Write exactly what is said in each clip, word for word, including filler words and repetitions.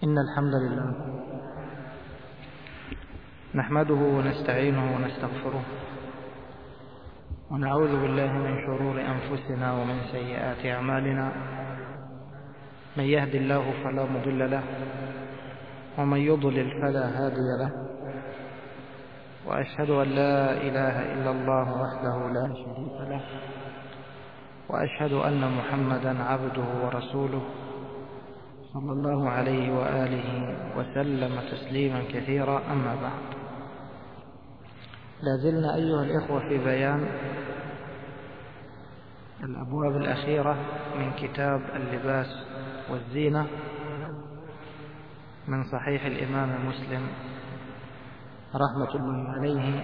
إن الحمد لله نحمده ونستعينه ونستغفره ونعوذ بالله من شرور أنفسنا ومن سيئات أعمالنا. من يهد الله فلا مضل له ومن يضلل فلا هادي له، وأشهد أن لا إله إلا الله وحده لا شريك له، وأشهد أن محمدا عبده ورسوله صلى الله عليه وآله وسلم تسليما كثيرا. أما بعد، لازلنا أيها الإخوة في بيان الأبواب الأخيرة من كتاب اللباس والزينة من صحيح الإمام مسلم رحمة الله عليه،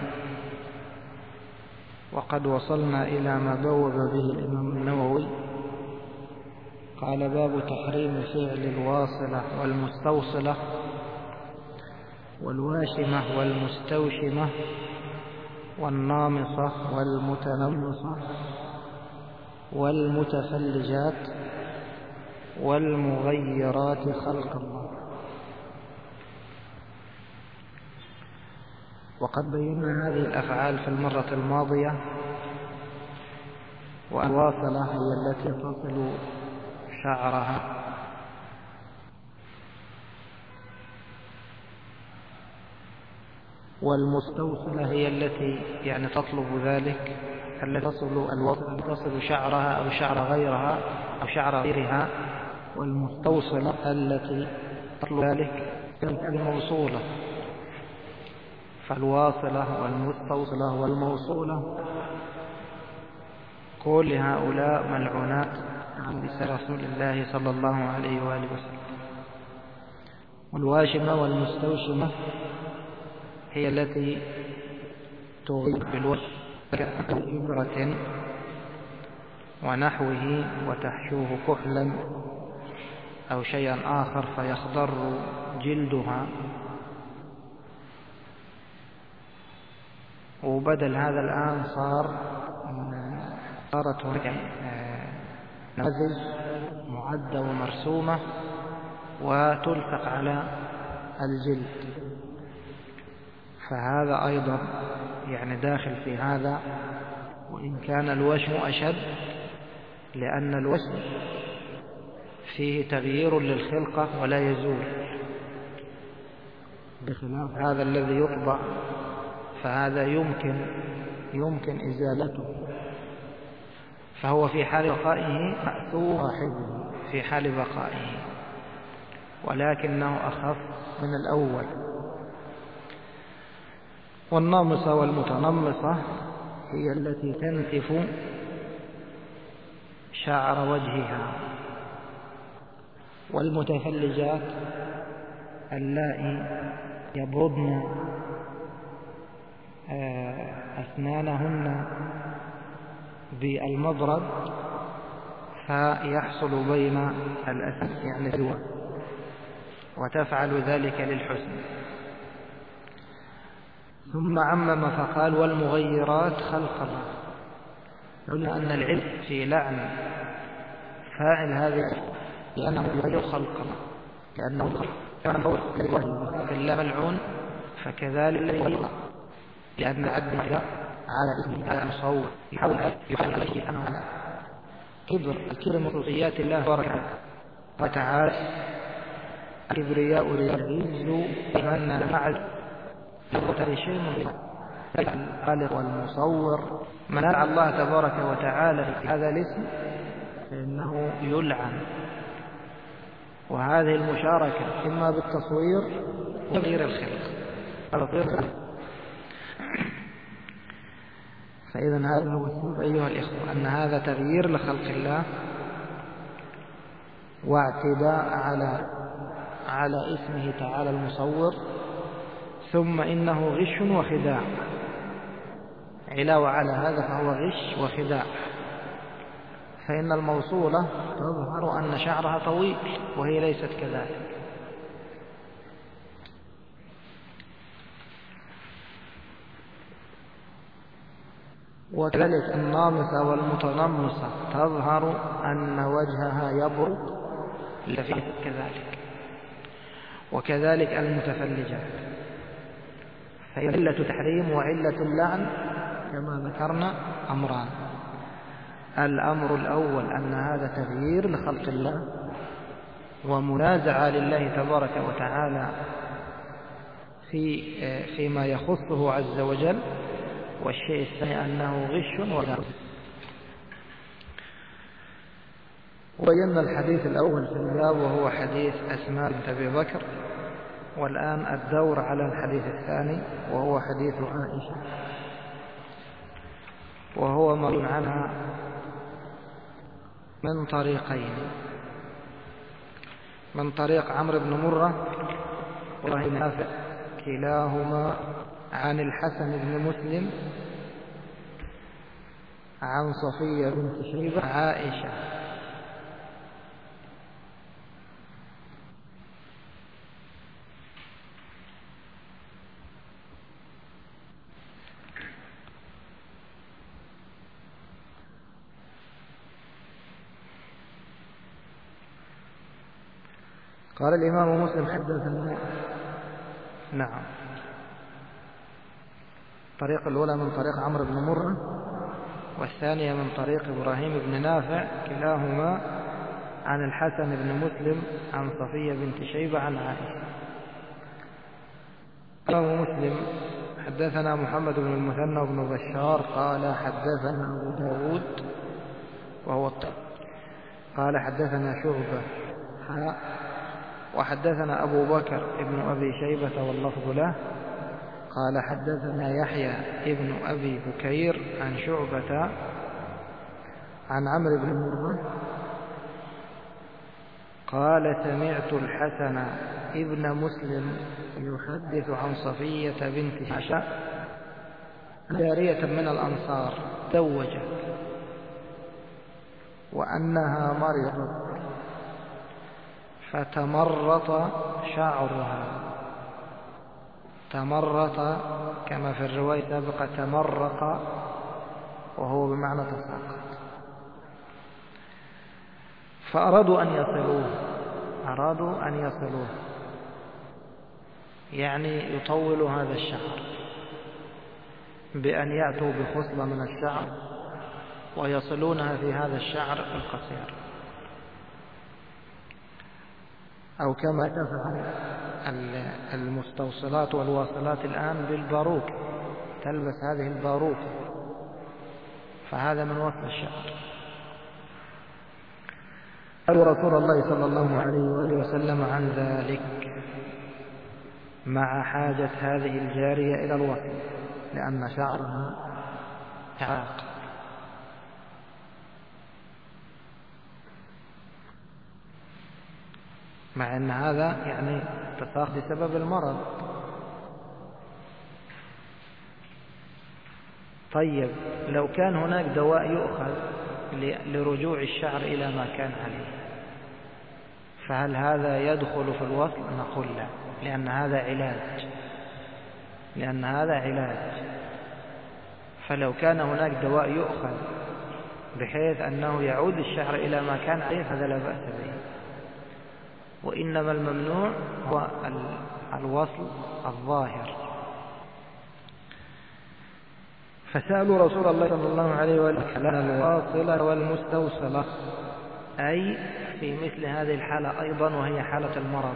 وقد وصلنا إلى ما بوب به الإمام النووي. قال: باب تحريم فعل الواصلة والمستوصلة والواشمة والمستوشمة والنامصة والمتنمصة والمتفلجات والمغيرات خلق الله. وقد بينا هذه الأفعال في المرة الماضية، والواصلة هي التي تصل شعرها، والمستوصلة هي التي يعني تطلب ذلك، التي تصل الوصل تصل شعرها أو شعر غيرها أو شعر غيرها، والمستوصلة التي تطلب ذلك الموصولة. فالواصلة والمستوصلة والموصولة كل هؤلاء ملعونات عن لسان رسول الله صلى الله عليه وآله وسلم. والواشمة والمستوشمة هي التي تغيب بالوجه كإبرة ونحوه وتحشوه كحلا أو شيئا آخر فيخضر جلدها، وبدل هذا الآن صار صارت هناك نماذج معدة ومرسومة وتلصق على الجلد، فهذا أيضا يعني داخل في هذا، وإن كان الوشم أشد، لأن الوشم فيه تغيير للخلقة ولا يزول، بخلاف هذا الذي يطبع فهذا يمكن يمكن إزالته، فهو في حال بقائه مأثور صاحبه في حال بقائه، ولكنه أخف من الأول. والنامصة والمتنمصة هي التي تنتف شعر وجهها. والمتفلجات اللائي يبردن أسنانهن بالمبرد فيحصل بين الأسنان يعني ذوى، وتفعل ذلك للحسن. ثم عمم فقال: والمغيرات خلق الله. قلنا أن العلم في لعن فاعل هذه لأنه يغير خلق الله، لأنه كان هو الله ملعون، فكذلك يغير، لأن عبد على اسمه على مصور يحاول يحاول عليه أمانة كبر الكبر من خصوصيات الله تبارك وتعالى. الكبرياء والعز بمن معه يقتل شيء من الخالق والمصور. من لعن الله تبارك وتعالى في هذا الاسم فإنه يلعن، وهذه المشاركة إما بالتصوير وغير الخلق. فإذا هذا هو السبب أيها الإخوة، أن هذا تغيير لخلق الله واعتداء على على اسمه تعالى المصور، ثم إنه غش وخداع. علاوة على هذا فهو غش وخداع، فإن الموصولة تظهر أن شعرها طويل وهي ليست كذلك. وكذلك النامصة والمتنمصة تظهر أن وجهها يبرد لفيه كذلك. وكذلك المتفلجات. فعلة تحريم وعلة اللعن كما ذكرنا أمران: الأمر الأول أن هذا تغيير لخلق الله ومنازعة لله تبارك وتعالى في فيما يخصه عز وجل، والشيء الثاني أنه غش وغدر. وبينا الحديث الأول في الباب وهو حديث أسماء بنت أبي بكر، والآن الدور على الحديث الثاني وهو حديث عائشة، وهو مروي عنها من طريقين: من طريق عمرو بن مرة وابن نافع كلاهما عن الحسن بن مسلم عن صفية بنت شيبة عائشة. قال الإمام مسلم حدثنا نعم الطريقة الأولى من طريق عمرو بن مرة، والثانية من طريق إبراهيم بن نافع كلاهما عن الحسن بن مسلم عن صفية بنت شيبة عن عائشة. الإمام مسلم حدثنا محمد بن المثنى بن بشار قال حدثنا أبو داود وهو الطب قال حدثنا شعبة وحدثنا أبو بكر ابن أبي شيبة واللفظ له قال حدثنا يحيى ابن أبي بكير عن شعبة عن عمرو بن مرة قال سمعت الحسن ابن مسلم يحدث عن صفية بنت عائشة جارية من الأنصار زوجت وأنها مرضت فتمرط شعرها. تمرط كما في الرواية السابقة تمرق، وهو بمعنى تساقط. فأرادوا أن يصلوه أرادوا أن يصلوه يعني يطولوا هذا الشعر بأن يأتوا بخصلة من الشعر ويصلونها في هذا الشعر القصير، أو كما تفعل المستوصلات والواصلات الآن بالباروك، تلبس هذه الباروك، فهذا من وصل الشعر. قال رسول الله صلى الله عليه وآله وسلم عن ذلك مع حاجة هذه الجارية إلى الوصل لأن شعرها تعاق. مع أن هذا يعني تساق بسبب المرض. طيب لو كان هناك دواء يؤخذ لرجوع الشعر إلى ما كان عليه، فهل هذا يدخل في الوصل؟ نقول لا، لأن هذا علاج لأن هذا علاج فلو كان هناك دواء يؤخذ بحيث أنه يعود الشعر إلى ما كان عليه هذا لا بأس به، وإنما الممنوع هو الوصل الظاهر. فسألوا رسول الله صلى الله عليه وسلم عن الواصلة والمستوصلة، أي في مثل هذه الحالة أيضا وهي حالة المرض.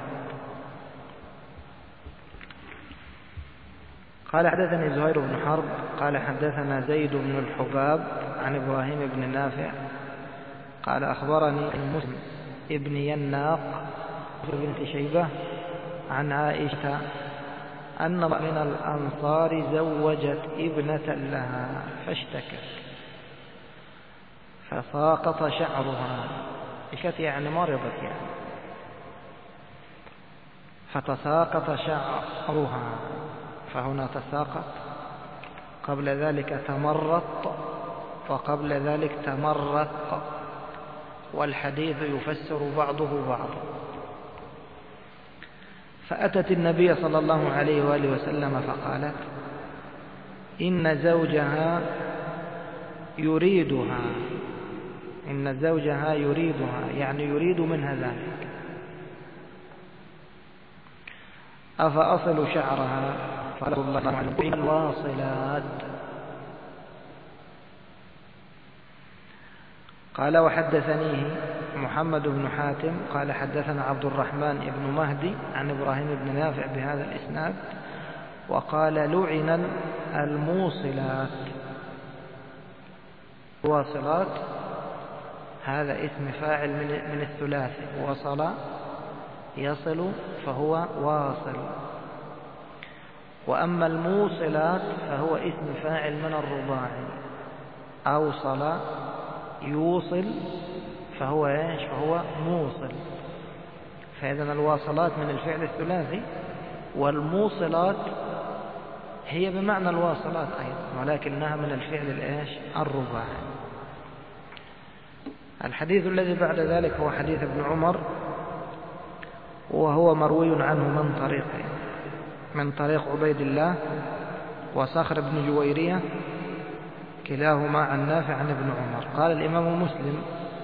قال حدثني زهير بن حرب قال حدثنا زيد بن الحباب عن إبراهيم بن نافع قال أخبرني مسلم ابن يناق بنت شيبة عن عائشة أن من الأنصار زوجت ابنة لها فاشتكت فساقط شعرها، اشتكت يعني مرضت يعني، فتساقط شعرها، فهنا تساقط، قبل ذلك تمرط، وقبل ذلك تمرق، والحديث يفسر بعضه بعضا. فأتت النبي صلى الله عليه وآله وسلم فقالت إن زوجها يريدها إن زوجها يريدها يعني يريد منها ذلك. أفأصل شعرها؟ قال الله عليه الواصلات. قال وحدثنيه محمد بن حاتم قال حدثنا عبد الرحمن بن مهدي عن إبراهيم بن نافع بهذا الإسناد وقال لعن الموصلات. الواصلات هذا اسم فاعل من الثلاثي، وصل يصل فهو واصل، وأما الموصلات فهو اسم فاعل من الرباعي، أوصل يوصل فهو ايش؟ فهو موصل. فإذا الواصلات من الفعل الثلاثي، والموصلات هي بمعنى الواصلات أيضا ولكنها من الفعل الايش؟ الرباعي. الحديث الذي بعد ذلك هو حديث ابن عمر، وهو مروي عنه من طريقين، من طريق عبيد الله وصخر بن جويرية كلاهما عن نافع عن ابن عمر. قال الإمام مسلم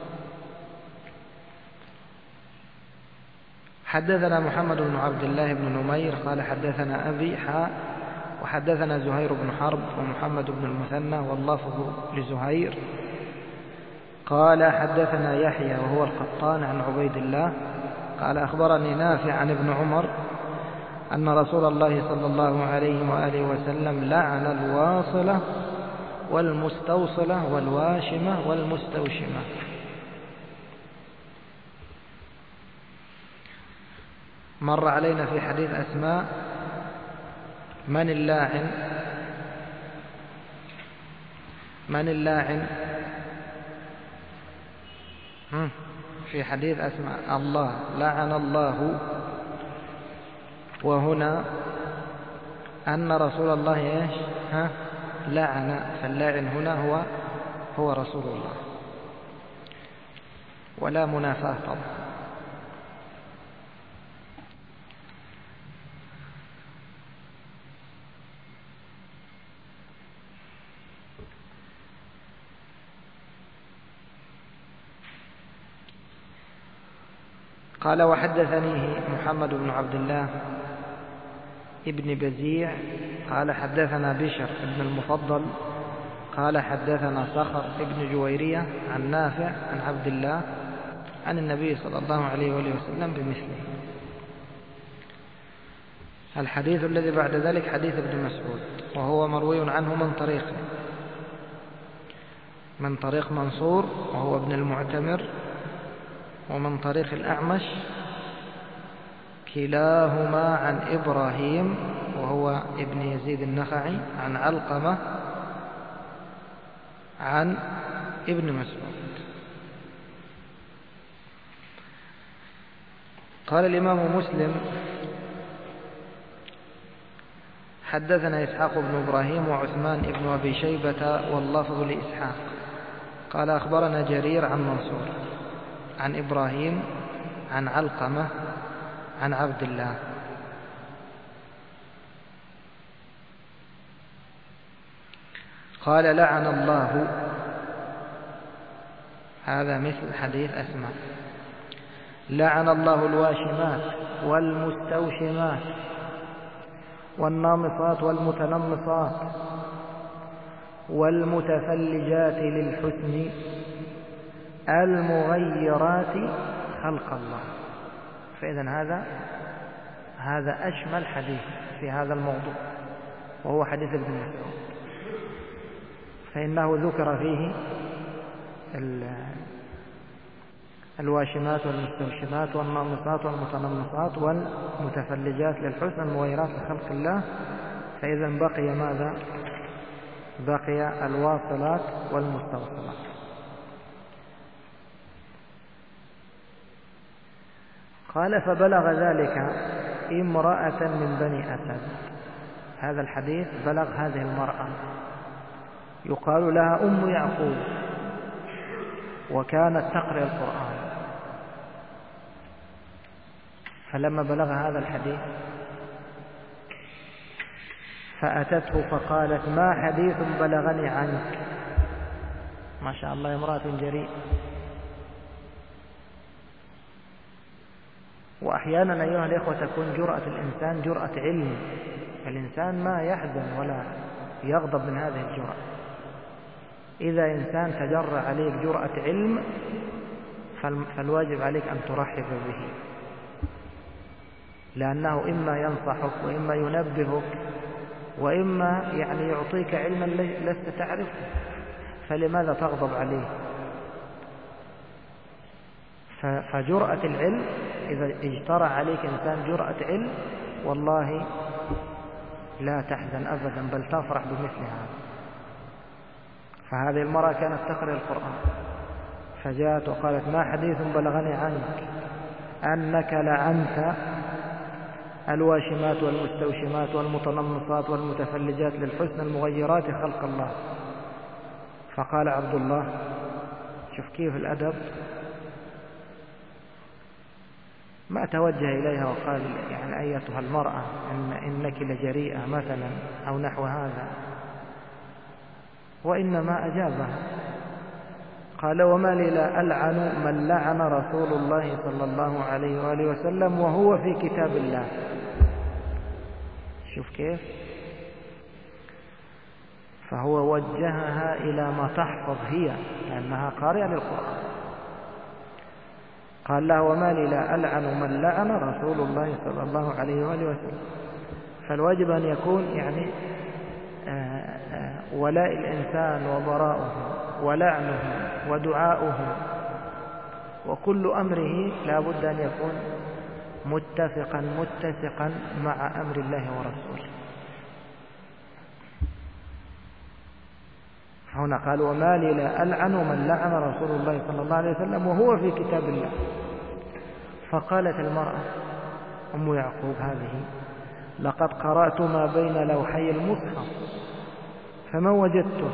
حدثنا محمد بن عبد الله بن نمير قال حدثنا أبي حاء وحدثنا زهير بن حرب ومحمد بن المثنى واللفظ لزهير قال حدثنا يحيى وهو القطان عن عبيد الله قال أخبرني نافع عن ابن عمر أن رسول الله صلى الله عليه وآله وسلم لعن الواصلة والمستوصلة والواشمة والمستوشمة. مر علينا في حديث أسماء من اللاعن من اللاعن في حديث أسماء الله لعن الله، وهنا أن رسول الله إيش ها لعن، فاللاعن هنا هو هو رسول الله، ولا منافاة طبعا. قال وحدثنيه محمد بن عبد الله ابن بزيع قال حدثنا بشر ابن المفضل قال حدثنا صخر ابن جويرية عن نافع عن عبد الله عن النبي صلى الله عليه وآله وسلم بمثله. الحديث الذي بعد ذلك حديث ابن مسعود، وهو مروي عنه من طريق من طريق منصور وهو ابن المعتمر، ومن طريق الأعمش كلاهما عن إبراهيم وهو ابن يزيد النخعي عن علقمة عن ابن مسعود. قال الإمام مسلم حدثنا إسحاق بن إبراهيم وعثمان بن أبي شيبة واللفظ لإسحاق قال أخبرنا جرير عن منصور عن إبراهيم عن علقمة عن عبد الله. قال لعن الله، هذا مثل حديث أسماء، لعن الله الواشمات والمستوشمات والنامصات والمتنمصات والمتفلجات للحسن المغيرات خلق الله. فإذا هذا هذا أشمل حديث في هذا الموضوع، وهو حديث ابن مسعود، فإنه ذكر فيه الواشمات والمستوشمات والنامصات والمتنمصات والمتفلجات للحسن المغيرات لخلق الله. فإذا بقي ماذا؟ بقي الواصلات والمستوصلات. قال فبلغ ذلك امرأة من بني أسد. هذا الحديث بلغ هذه المرأة يقال لها أم يعقوب، وكانت تقرأ القرآن، فلما بلغ هذا الحديث فأتته فقالت ما حديث بلغني عنك. ما شاء الله امرأة جريئة. وأحيانا أيها الإخوة تكون جرأة الإنسان جرأة علم، الإنسان ما يحزن ولا يغضب من هذه الجرأة. إذا إنسان تجرأ عليك جرأة علم فالواجب عليك أن ترحب به، لأنه إما ينصحك وإما ينبهك وإما يعني يعطيك علما لست تعرفه، فلماذا تغضب عليه؟ فجرأة العلم إذا اجترى عليك إنسان جرأة علم والله لا تحزن أبدا، بل تفرح بمثل هذا. فهذه المرأة كانت تقرأ القرآن، فجاءت وقالت: ما حديث بلغني عنك أنك لعنت الواشمات والمستوشمات والمتنمصات والمتفلجات للحسن المغيرات خلق الله. فقال عبد الله: شوف كيف الأدب، ما توجه إليها وقال يعني أيتها المرأة إن إنك لجريئة مثلا أو نحو هذا، وإنما أجابها قال: وما لي لا ألعن من لعن رسول الله صلى الله عليه وآله وسلم وهو في كتاب الله. شوف كيف، فهو وجهها إلى ما تحفظ هي لأنها قارئة للقرآن. قال لها: وما لي لا ألعن من لعن رسول الله صلى الله عليه وآله وسلم. فالواجب أن يكون يعني ولاء الإنسان وبراؤه ولعنه ودعاؤه وكل أمره لا بد أن يكون متفقا متسقا مع أمر الله ورسوله. هنا قال: وما لي لا ألعن من لعن رسول الله صلى الله عليه وسلم وهو في كتاب الله. فقالت المرأة أم يعقوب هذه: لقد قرأت ما بين لوحي المصحف فما وجدته.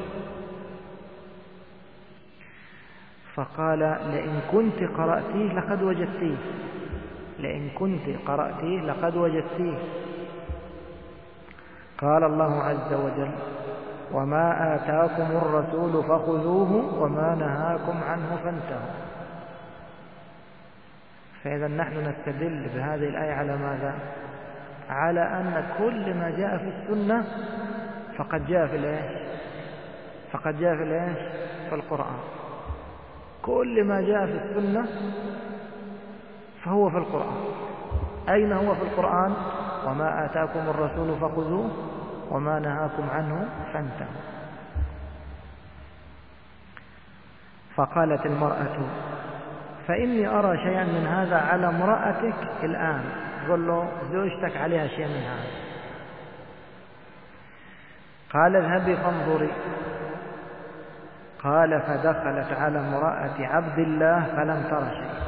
فقال: لئن كنت قرأتيه لقد وجدتيه، لئن كنت قرأتيه لقد وجدتيه. قال الله عز وجل: وما آتاكم الرسول فخذوه وما نهاكم عنه فانتهوا. فإذا نحن نستدل بهذه الآية على ماذا؟ على أن كل ما جاء في السنة فقد جاء في الإيش؟ فقد جاء في الإيش؟ في القرآن. كل ما جاء في السنة فهو في القرآن. أين هو في القرآن؟ وما آتاكم الرسول فخذوه وما نهاكم عنه فانتهوا. فقالت المرأة: فإني أرى شيئا من هذا على امرأتك الآن. قل له زوجتك عليها شيء من هذا. قال: اذهبي فانظري. قال: فدخلت على امرأة عبد الله فلم تر شيئا.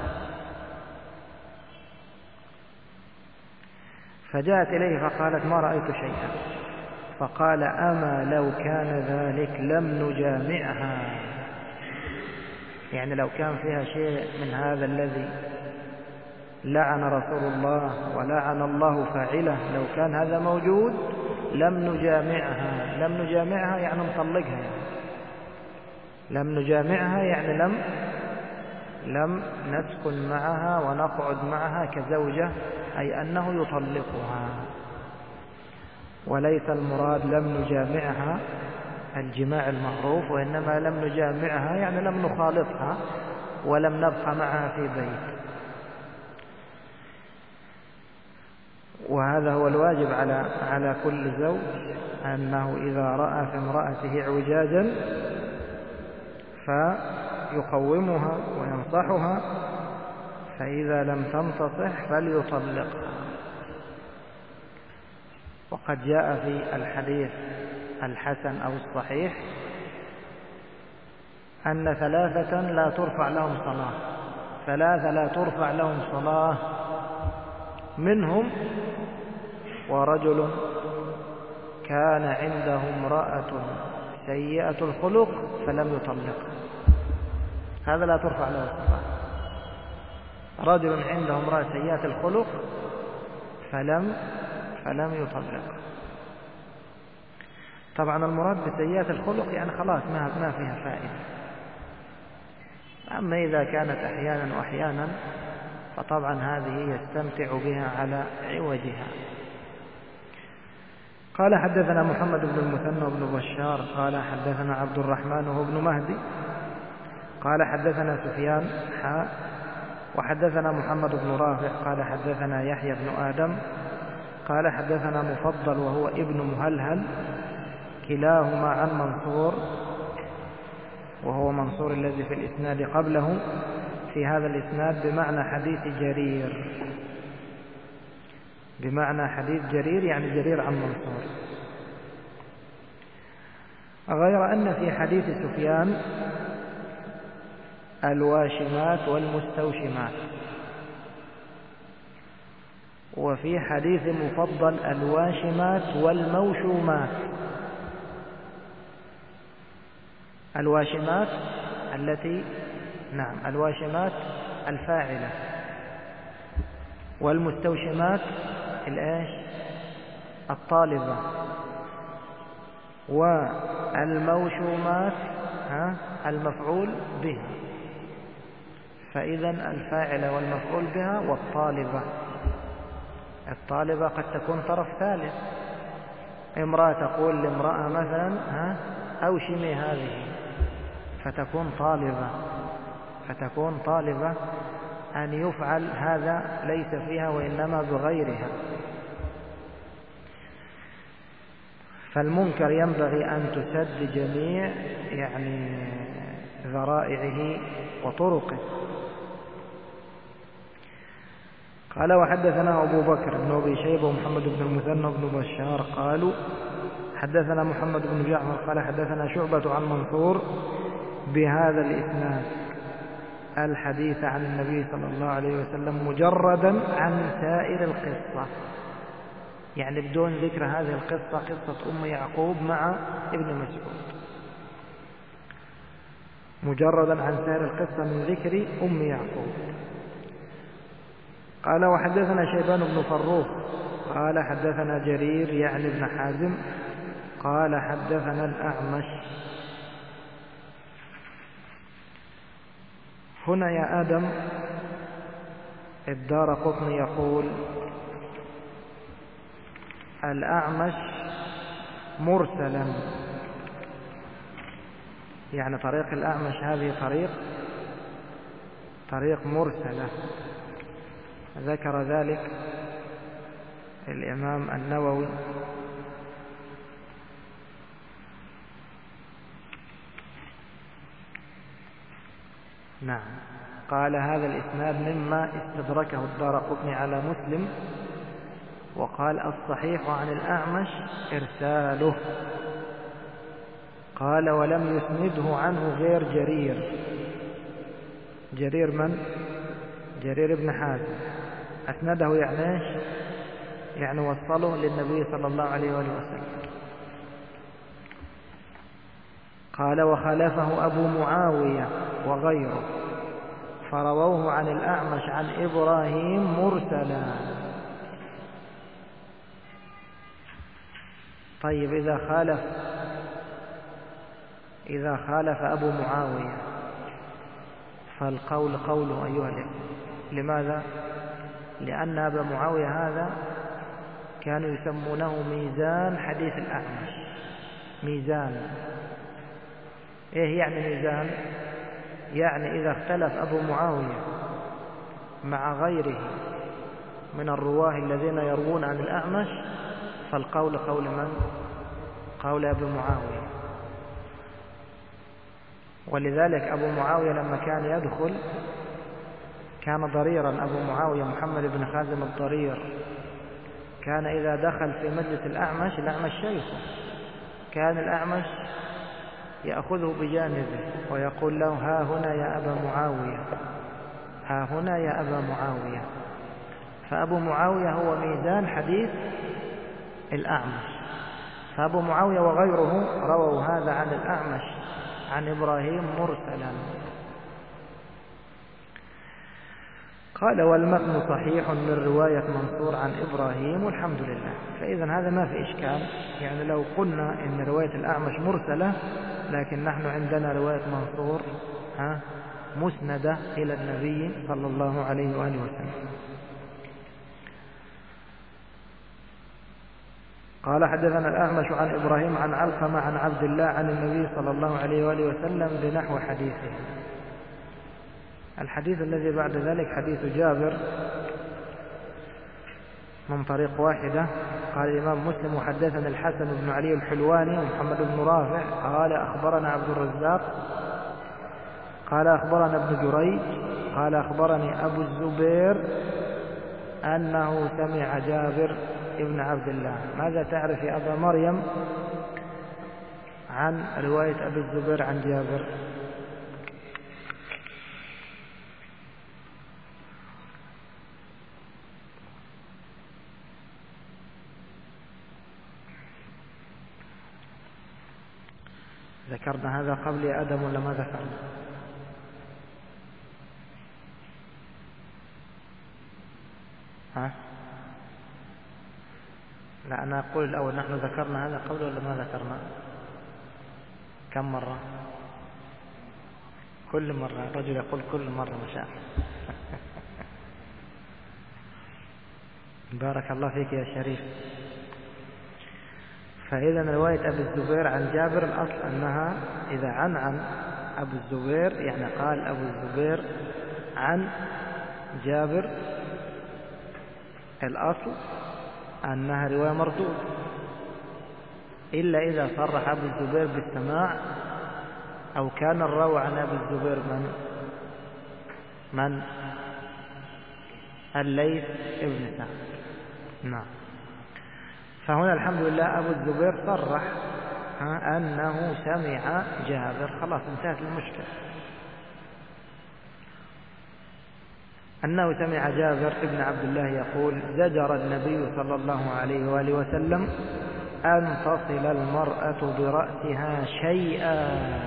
فجاءت إليه فقالت: ما رأيت شيئا. فقال: أما لو كان ذلك لم نجامعها. يعني لو كان فيها شيء من هذا الذي لعن رسول الله ولعن الله فاعله، لو كان هذا موجود لم نجامعها. لم نجامعها يعني نطلقها، يعني لم نجامعها يعني لم لم نسكن معها ونقعد معها كزوجة، أي أنه يطلقها. وليس المراد لم نجامعها الجماع المعروف، وإنما لم نجامعها يعني لم نخالطها ولم نبقى معها في بيت. وهذا هو الواجب على على كل زوج، أنه إذا رأى في امرأته اعوجاجا فيقومها وينصحها، فإذا لم تنتصح فليطلقها. وقد جاء في الحديث الحسن أو الصحيح أن ثلاثة لا ترفع لهم صلاة، ثلاثة لا ترفع لهم صلاة، منهم ورجل كان عنده امرأة سيئة الخلق فلم يطلقها، هذا لا ترفع له الصلاة. رجل عنده امرأة سيئة الخلق فلم فلم يطلقها. طبعا المراد بسيئة الخلق يعني خلاص ما ما فيها فائدة. أما إذا كانت أحيانا وأحيانا فطبعا هذه يستمتع بها على عوجها. قال حدثنا محمد بن المثنى بن بشار قال حدثنا عبد الرحمن وهو ابن مهدي قال حدثنا سفيان حاء وحدثنا محمد بن رافع قال حدثنا يحيى بن آدم قال حدثنا مفضل وهو ابن مهلهل كلاهما عن منصور وهو منصور الذي في الإسناد قبله في هذا الإسناد بمعنى حديث جرير بمعنى حديث جرير يعني جرير عن منصور، غير أن في حديث سفيان الواشمات والمستوشمات، وفي حديث مفضل الواشمات والموشومات. الواشمات التي نعم الواشمات الفاعلة، والمستوشمات الإيش الطالبة، والموشومات ها المفعول بها. فإذا الفاعلة والمفعول بها والطالبة. الطالبة قد تكون طرف ثالث، امرأة تقول لامرأة مثلا ها أوشمي هذه فتكون طالبة فتكون طالبة أن يفعل هذا ليس فيها وإنما بغيرها. فالمنكر ينبغي أن تسد جميع يعني ذرائعه وطرقه. قال وحدثنا أبو بكر بن أبي شيبة ومحمد بن المثنى بن بشار قالوا حدثنا محمد بن جعفر قال حدثنا شعبة عن منصور بهذا الإسناد الحديث عن النبي صلى الله عليه وسلم مجردا عن سائر القصة، يعني بدون ذكر هذه القصة قصة أم يعقوب مع ابن مسعود، مجردا عن سائر القصة من ذكر أم يعقوب. قال وحدثنا شيبان بن فروخ قال حدثنا جرير يعني ابن حازم قال حدثنا الأعمش. هنا يا آدم الدارقطني يقول الأعمش مرسلا، يعني طريق الأعمش هذه طريق طريق مرسلة، ذكر ذلك الإمام النووي نعم قال هذا الإسناد مما استدركه الدارقطني على مسلم، وقال الصحيح عن الأعمش إرساله. قال ولم يسنده عنه غير جرير. جرير من؟ جرير بن حازم. أسنده يعني ايش؟ يعني وصله للنبي صلى الله عليه وآله وسلم. قال وخالفه أبو معاوية وغيره فرووه عن الأعمش عن إبراهيم مرسلا. طيب إذا خالف إذا خالف أبو معاوية فالقول قوله أيها الإخوة. لماذا؟ لأن أبا معاوية هذا كانوا يسمونه ميزان حديث الأعمش. ميزان إيه يعني ميزان؟ يعني إذا اختلف أبو معاوية مع غيره من الرواه الذين يروون عن الأعمش فالقول قول من؟ قول أبو معاوية. ولذلك أبو معاوية لما كان يدخل كان ضريرا. أبو معاوية محمد بن خازم الضرير كان إذا دخل في مجلس الأعمش، الأعمش شيخه، كان الأعمش يأخذه بجانبه ويقول له ها هنا يا أبا معاوية، ها هنا يا أبا معاوية. فأبو معاوية هو ميزان حديث الأعمش. فأبو معاوية وغيره رووا هذا عن الأعمش عن إبراهيم مرسلا. قال والمتن صحيح من رواية منصور عن إبراهيم والحمد لله. فإذا هذا ما في إشكال، يعني لو قلنا إن رواية الأعمش مرسلة لكن نحن عندنا رواية منصور ها مسندة إلى النبي صلى الله عليه وآله وسلم. قال حدثنا الأعمش عن إبراهيم عن علقمة عن عبد الله عن النبي صلى الله عليه وآله وسلم بنحو حديثه. الحديث الذي بعد ذلك حديث جابر من طريق واحدة. قال الإمام مسلم وحدثنا الحسن بن علي الحلواني ومحمد بن رافع قال أخبرنا عبد الرزاق قال أخبرنا ابن جريج قال أخبرني أبو الزبير أنه سمع جابر ابن عبد الله. ماذا تعرف يا أبا مريم عن رواية أبي الزبير عن جابر؟ ذكرنا هذا قبل يا آدم ولا ما ذكرنا؟ ها؟ لا أنا أقول الأول نحن ذكرنا هذا قبل ولا ما ذكرنا؟ كم مرة؟ كل مرة. الرجل يقول كل مرة ما شاء الله. بارك الله فيك يا شريف. فإذا رواية أبي الزبير عن جابر الأصل أنها إذا عن عن أبو الزبير يعني قال أبو الزبير عن جابر الأصل أنها رواية مردود، إلا إذا صرح أبو الزبير بالسماع أو كان الراوي عن أبي الزبير من من الليث ابن سعد. نعم. فهنا الحمد لله أبو الزبير صرح أنه سمع جابر، خلاص انتهت المشكلة، أنه سمع جابر ابن عبد الله يقول زجر النبي صلى الله عليه وآله وسلم أن تصل المرأة برأسها شيئا.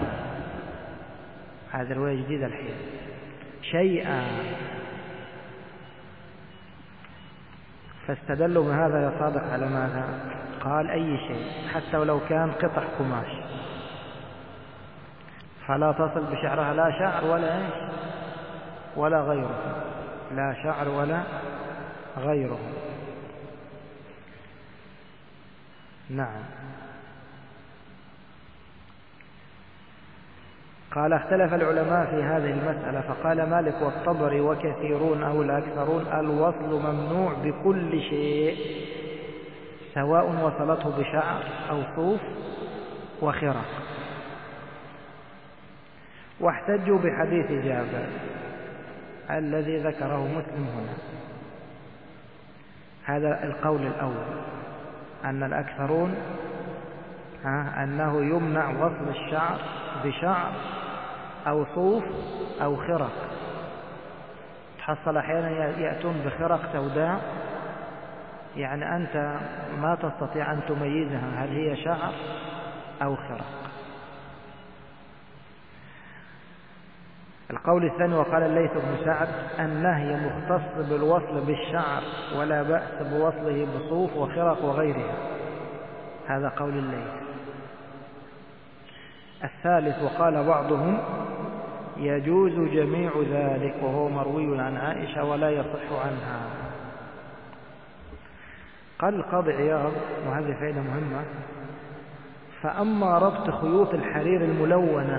هذا رواية جديدة الحين، شيئا. فاستدلوا بهذا يا صادق على ماذا؟ قال أي شيء حتى ولو كان قطع قماش، فلا تصل بشعرها لا شعر ولا إيش ولا غيره، لا شعر ولا غيره. نعم. قال اختلف العلماء في هذه المسألة، فقال مالك والطبري وكثيرون أو الأكثرون الوصل ممنوع بكل شيء سواء وصلته بشعر أو صوف وخرق. واحتجوا بحديث جابر الذي ذكره مسلم هنا. هذا القول الأول، أن الأكثرون أنه يمنع وصل الشعر بشعر أو صوف أو خرق. تحصل أحيانا يأتون بخرق سوداء، يعني أنت ما تستطيع أن تميزها هل هي شعر أو خرق. القول الثاني وقال الليث بن سعد النهي مختص بالوصل بالشعر ولا بأس بوصله بصوف وخرق وغيرها. هذا قول الليث. الثالث وقال بعضهم يجوز جميع ذلك وهو مروي عن عائشة ولا يصح عنها. قال القاضي عياض وهذه فائدة مهمة: فأما ربط خيوط الحرير الملونة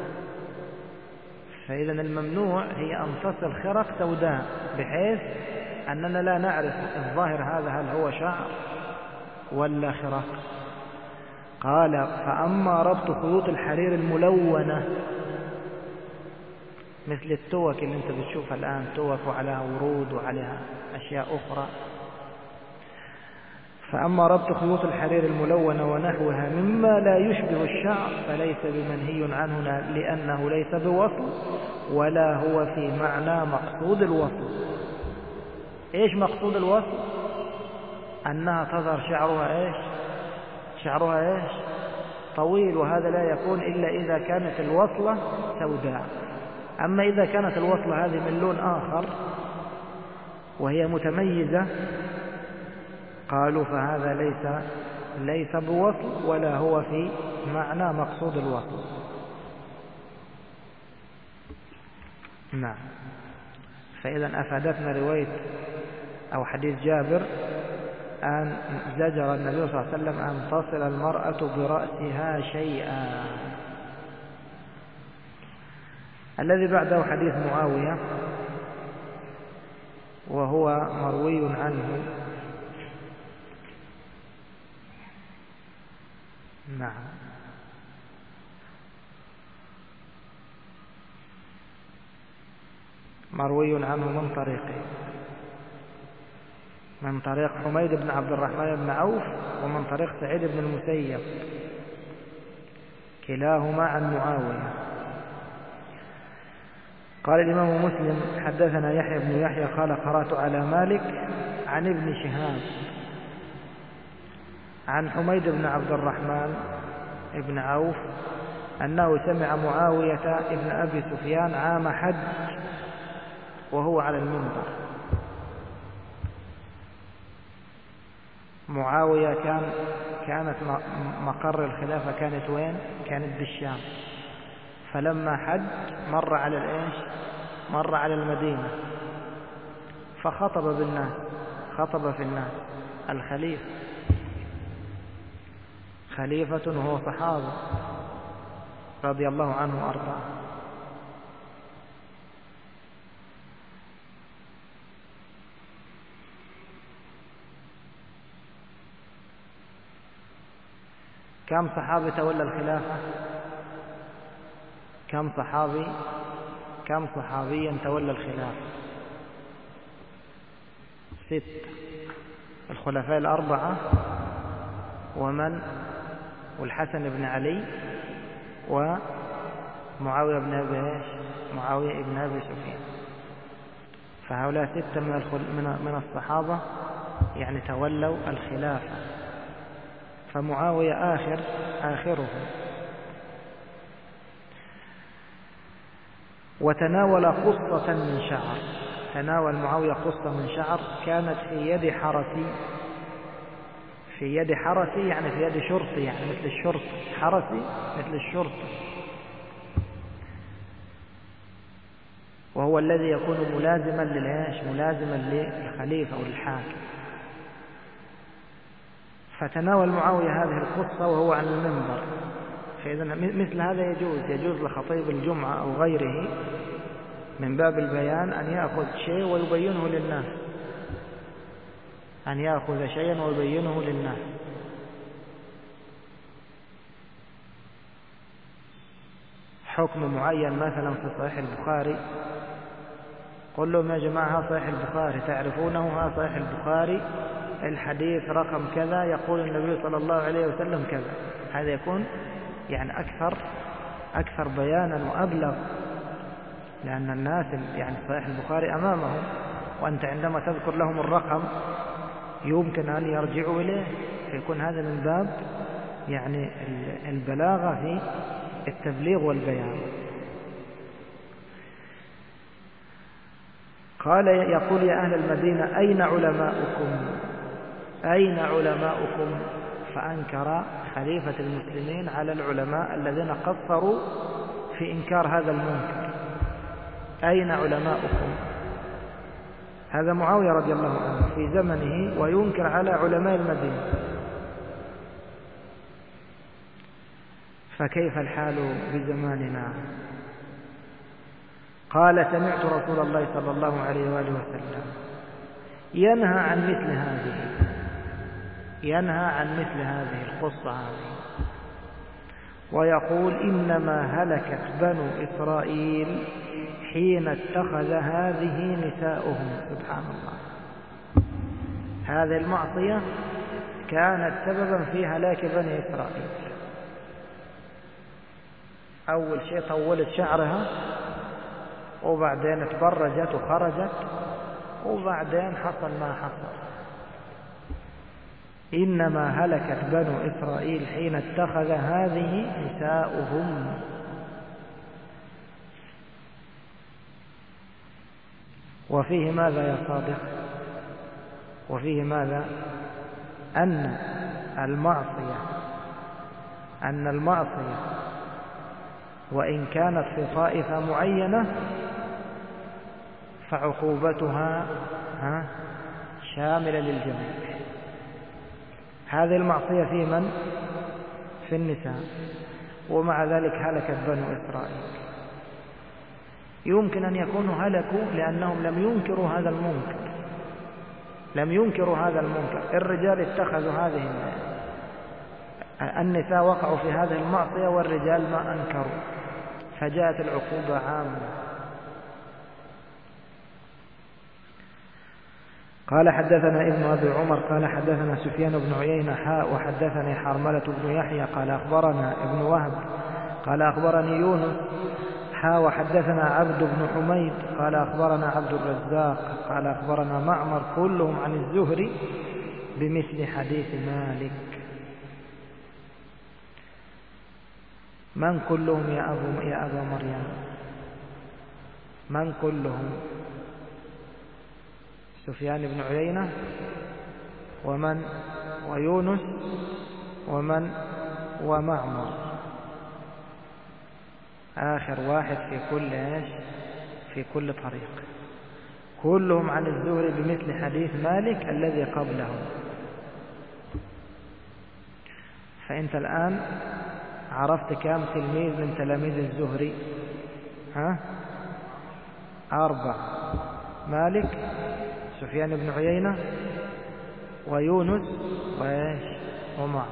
فإذا الممنوع هي أن تصل خرق سوداء بحيث أننا لا نعرف الظاهر هذا هل هو شعر ولا خرق. قال فأما ربط خيوط الحرير الملونة مثل التوك اللي انت بتشوفها الآن، توك وعليها ورود وعليها أشياء أخرى. فأما ربط خيوط الحرير الملونة ونحوها مما لا يشبه الشعر فليس بمنهي عنه لأنه ليس بوصل ولا هو في معنى مقصود الوصل. إيش مقصود الوصل؟ أنها تظهر شعرها إيش شعرها إيش طويل، وهذا لا يكون إلا إذا كانت الوصلة سوداء. أما إذا كانت الوصلة هذه من لون آخر وهي متميزة قالوا فهذا ليس ليس بوصل ولا هو في معنى مقصود الوصل. نعم. فإذا أفادتنا رواية أو حديث جابر أن زجر النبي صلى الله عليه وسلم أن تصل المرأة برأسها شيئا. الذي بعده حديث معاوية وهو مروي عنه. نعم. مروي عنه من طريقه، من طريق حميد بن عبد الرحمن بن عوف ومن طريق سعيد بن المسيب، كلاهما عن معاوية. قال الإمام مسلم حدثنا يحيى بن يحيى قال قرأت على مالك عن ابن شهاب عن حميد بن عبد الرحمن بن عوف أنه سمع معاوية ابن أبي سفيان عام حج وهو على المنبر. معاوية كان كانت مقر الخلافة كانت وين؟ كانت بالشام. فلما حج مر على الإيش؟ مر على المدينة فخطب بالناس، خطب في الناس الخليفة، خليفة وهو صحابة رضي الله عنه وأرضاه. كم صحابي تولى الخلافة؟ كم صحابي كم صحابيا تولى الخلافة؟ ست. الخلفاء الأربعة ومن والحسن بن علي ومعاوية بن أبي معاوية بن أبي سفيان. فهؤلاء ستة من من الصحابة يعني تولوا الخلافة. فمعاوية آخر آخرهم. وتناول قصة من شعر، تناول معاوية قصة من شعر كانت في يد حرسي، في يد حرسي يعني في يد شرطي، يعني مثل الشرطة، حرسي مثل الشرطة، وهو الذي يكون ملازما للعيش، ملازما للخليفة وللحاكم. فتناول معاوية هذه القصة وهو على المنبر. فإذا مثل هذا يجوز يجوز لخطيب الجمعة أو غيره من باب البيان أن يأخذ شيء ويبينه للناس، أن يأخذ شيئا ويبينه للناس. حكم معين مثلا في صحيح البخاري، قل لهم يا جماعة صحيح البخاري تعرفونه، ها صحيح البخاري الحديث رقم كذا يقول النبي صلى الله عليه وسلم كذا. هذا يكون يعني أكثر أكثر بيانا وأبلغ، لأن الناس يعني صحيح البخاري أمامهم، وأنت عندما تذكر لهم الرقم يمكن أن يرجعوا إليه، فيكون هذا من باب يعني البلاغة في التبليغ والبيان. قال يقول يا أهل المدينة أين علماؤكم؟ أين علماؤكم؟ فأنكر خليفة المسلمين على العلماء الذين قصروا في إنكار هذا المنكر. أين علماؤكم؟ هذا معاوية رضي الله عنه في زمنه وينكر على علماء المدينة، فكيف الحال بزماننا؟ قال سمعت رسول الله صلى الله عليه وآله وسلم ينهى عن مثل هذه، ينهى عن مثل هذه القصة هذه، ويقول إنما هلكت بنو إسرائيل حين اتخذ هذه نساؤهم. سبحان الله، هذه المعصية كانت سببا في هلاك بني إسرائيل. أول شيء طولت شعرها، وبعدين تبرجت وخرجت، وبعدين حصل ما حصل. إنما هلكت بنو إسرائيل حين اتخذ هذه نساؤهم. وفيه ماذا يا صادق؟ وفيه ماذا؟ أن المعصية أن المعصية وإن كانت في طائفة معينة فعقوبتها ها شاملة للجميع. هذه المعصية في من؟ في النساء، ومع ذلك هلكت بنو إسرائيل. يمكن أن يكونوا هلكوا لأنهم لم ينكروا هذا المنكر، لم ينكروا هذا المنكر. الرجال اتخذوا هذه النساء وقعوا في هذه المعصية والرجال ما أنكروا، فجاءت العقوبة عامة. قال حدثنا ابن أبي عمر قال حدثنا سفيان بن عيينة حاء وحدثني حرملة بن يحيى قال أخبرنا ابن وهب قال أخبرني يونس حاء وحدثنا عبد بن حميد قال أخبرنا عبد الرزاق قال أخبرنا معمر كلهم عن الزهري بمثل حديث مالك. من كلهم يا أبو يا أبا مريم؟ من كلهم؟ سفيان بن عيينة ومن ويونس ومن ومعمر، آخر واحد في كل إيش في كل طريق، كلهم عن الزهري بمثل حديث مالك الذي قبله. فأنت الآن عرفت كم تلميذ من تلاميذ الزهري؟ ها أربع: مالك، سفيان بن عيينة، ويونس، وإيش ومعمر،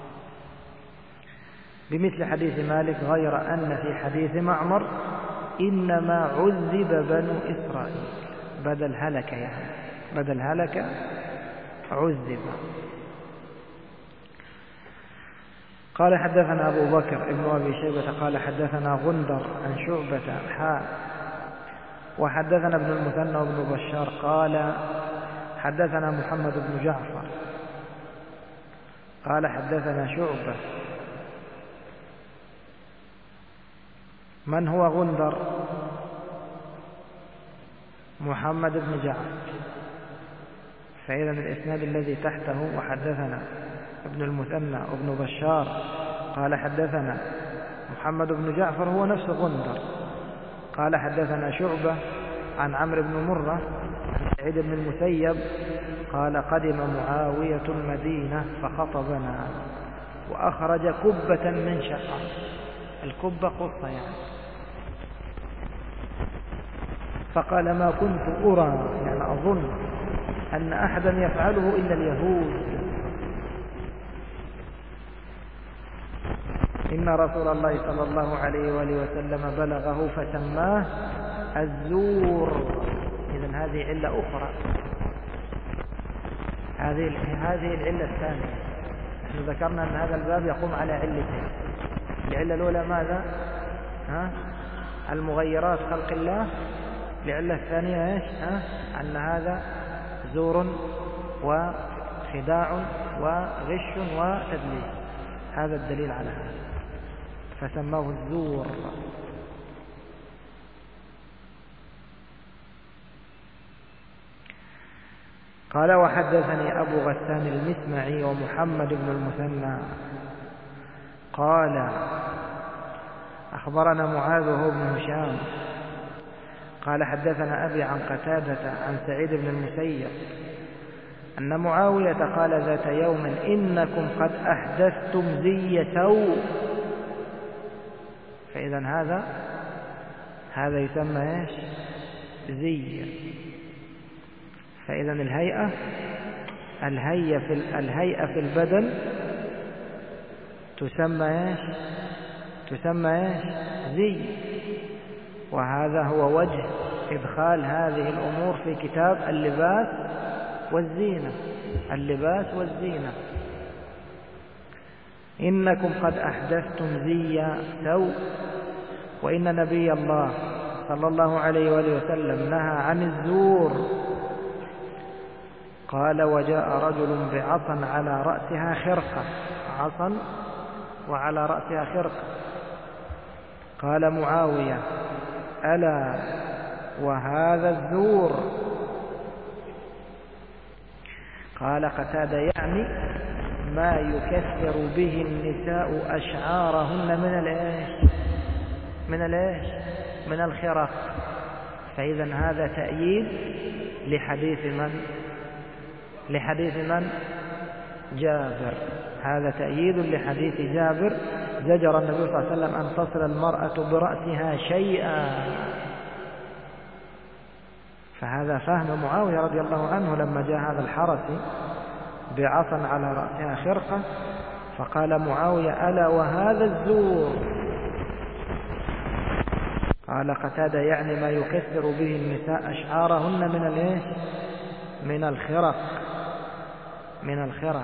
بمثل حديث مالك، غير أن في حديث معمر إنما عذب بنو إسرائيل، بدل هلك يعني بدل هلك عذب. قال حدثنا أبو بكر ابن أبي شيبة قال حدثنا غندر عن شعبة حاء وحدثنا ابن المثنى وابن بشار قال حدثنا محمد بن جعفر قال حدثنا شعبة. من هو غندر؟ محمد بن جعفر. فإذا الإسناد الذي تحته وحدثنا ابن المثنى وابن بشار قال حدثنا محمد بن جعفر هو نفس غندر. قال حدثنا شعبة عن عمرو بن مرة عن سعيد بن المسيب قال قدم معاوية المدينة فخطبنا وأخرج كبة من شعر. الكبة قصة يعني. فقال ما كنت أرى يعني أظن أن أحدا يفعله إلا اليهود، إن رسول الله صلى الله عليه وآله وسلم بلغه فسماه الزور. إذن هذه علة أخرى، هذه هذه العلة الثانية. نحن ذكرنا أن هذا الباب يقوم على علتين. العلة الأولى ماذا؟ ها؟ المغيرات خلق الله. العلة الثانية إيش؟ ها؟ أن هذا زور وخداع وغش وتدليس. هذا الدليل على هذا، فسماه الزور. قال وحدثني أبو غسان المسمعي ومحمد بن المثنى قال أخبرنا معاذ وهو بن هشام قال حدثنا أبي عن قتادة عن سعيد بن المسيب أن معاوية قال ذات يوم إنكم قد أحدثتم زي سوء. فإذا هذا هذا يسمى إيش؟ زي. فإذا الهيئة الهيئة في الهيئة في البدن تسمى إيش؟ تسمى إيش؟ زي. وهذا هو وجه إدخال هذه الأمور في كتاب اللباس والزينة. اللباس والزينة. إنكم قد أحدثتم زي سوء وإن نبي الله صلى الله عليه وآله وسلم نهى عن الزور. قال وجاء رجل بعصا على رأسها خرقة، عصا وعلى رأسها خرقة. قال معاوية ألا وهذا الزور؟ قال قتادة يعني ما يكثر به النساء أشعارهن من الايش من الايش من الخرق. فإذا هذا تأييد لحديث من؟ لحديث من؟ جابر. هذا تأييد لحديث جابر زجر النبي صلى الله عليه وسلم أن تصل المرأة برأسها شيئا. فهذا فهم معاوية رضي الله عنه لما جاء هذا الحرسي بعصا على رأسها خرقة، فقال معاوية: ألا وهذا الزور. قال قتادة: يعني ما يكثر به النساء أشعارهن من الايش؟ من الخرق، من الخرق.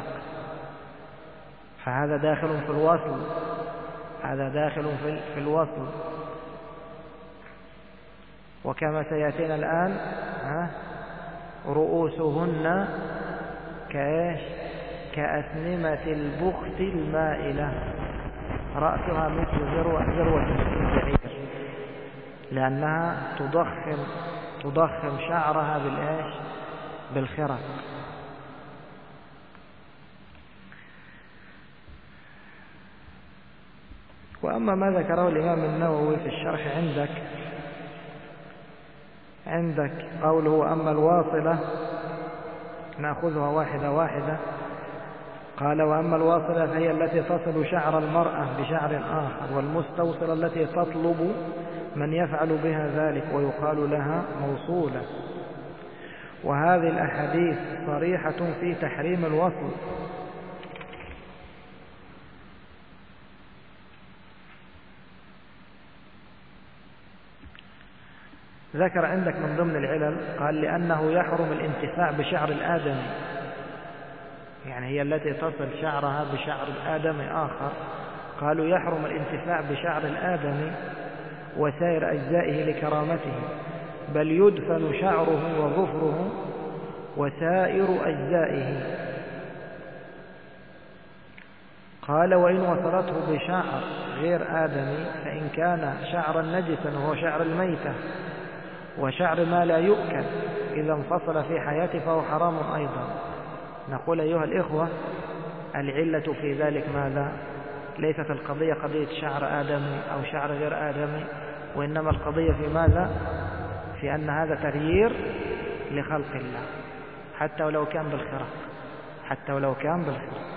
فهذا داخل في الوصل، هذا داخل في في الوصل. وكما سيأتينا الآن ها رؤوسهن كايش؟ كأسنمة البخت المائلة، رأسها مثل ذروة ذروة البعير، لأنها تضخم تضخم شعرها بالإيش؟ بالخرق. وأما ما ذكره الإمام النووي في الشرح عندك عندك قوله: أما الواصلة، نأخذها واحدة واحدة. قال: وأما الواصلة فهي التي تصل شعر المرأة بشعر آخر، والمستوصلة التي تطلب من يفعل بها ذلك ويقال لها موصولة. وهذه الأحاديث صريحة في تحريم الوصل. ذكر عندك من ضمن العلل، قال: لأنه يحرم الانتفاع بشعر الآدمي، يعني هي التي تصل شعرها بشعر الآدمي آخر، قالوا يحرم الانتفاع بشعر الآدمي وسائر أجزائه لكرامته، بل يدفن شعره وظفره وسائر أجزائه. قال: وإن وصلته بشعر غير آدمي فإن كان شعرا نجسا وهو شعر الميتة وشعر ما لا يؤكل إذا انفصل في حياته فهو حرام أيضا. نقول أيها الإخوة: العلة في ذلك ماذا؟ ليست القضية قضية شعر آدمي أو شعر غير آدمي، وإنما القضية في ماذا؟ في أن هذا تغيير لخلق الله، حتى ولو كان بالخرق، حتى ولو كان بالخرق.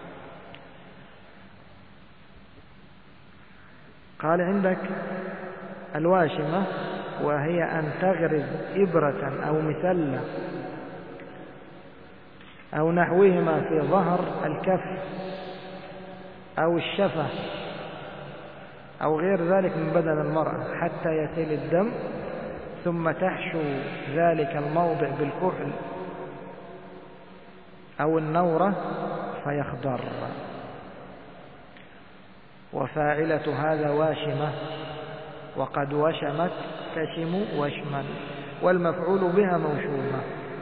قال: عندك الواشمة، وهي أن تغرز إبرة أو مسلة أو نحوهما في ظهر الكف أو الشفة أو غير ذلك من بدن المرأة حتى يسيل الدم، ثم تحشو ذلك الموضع بالكحل أو النورة فيخضر. وفاعلة هذا واشمة، وقد وشمت تشم وشما، والمفعول بها موشومة.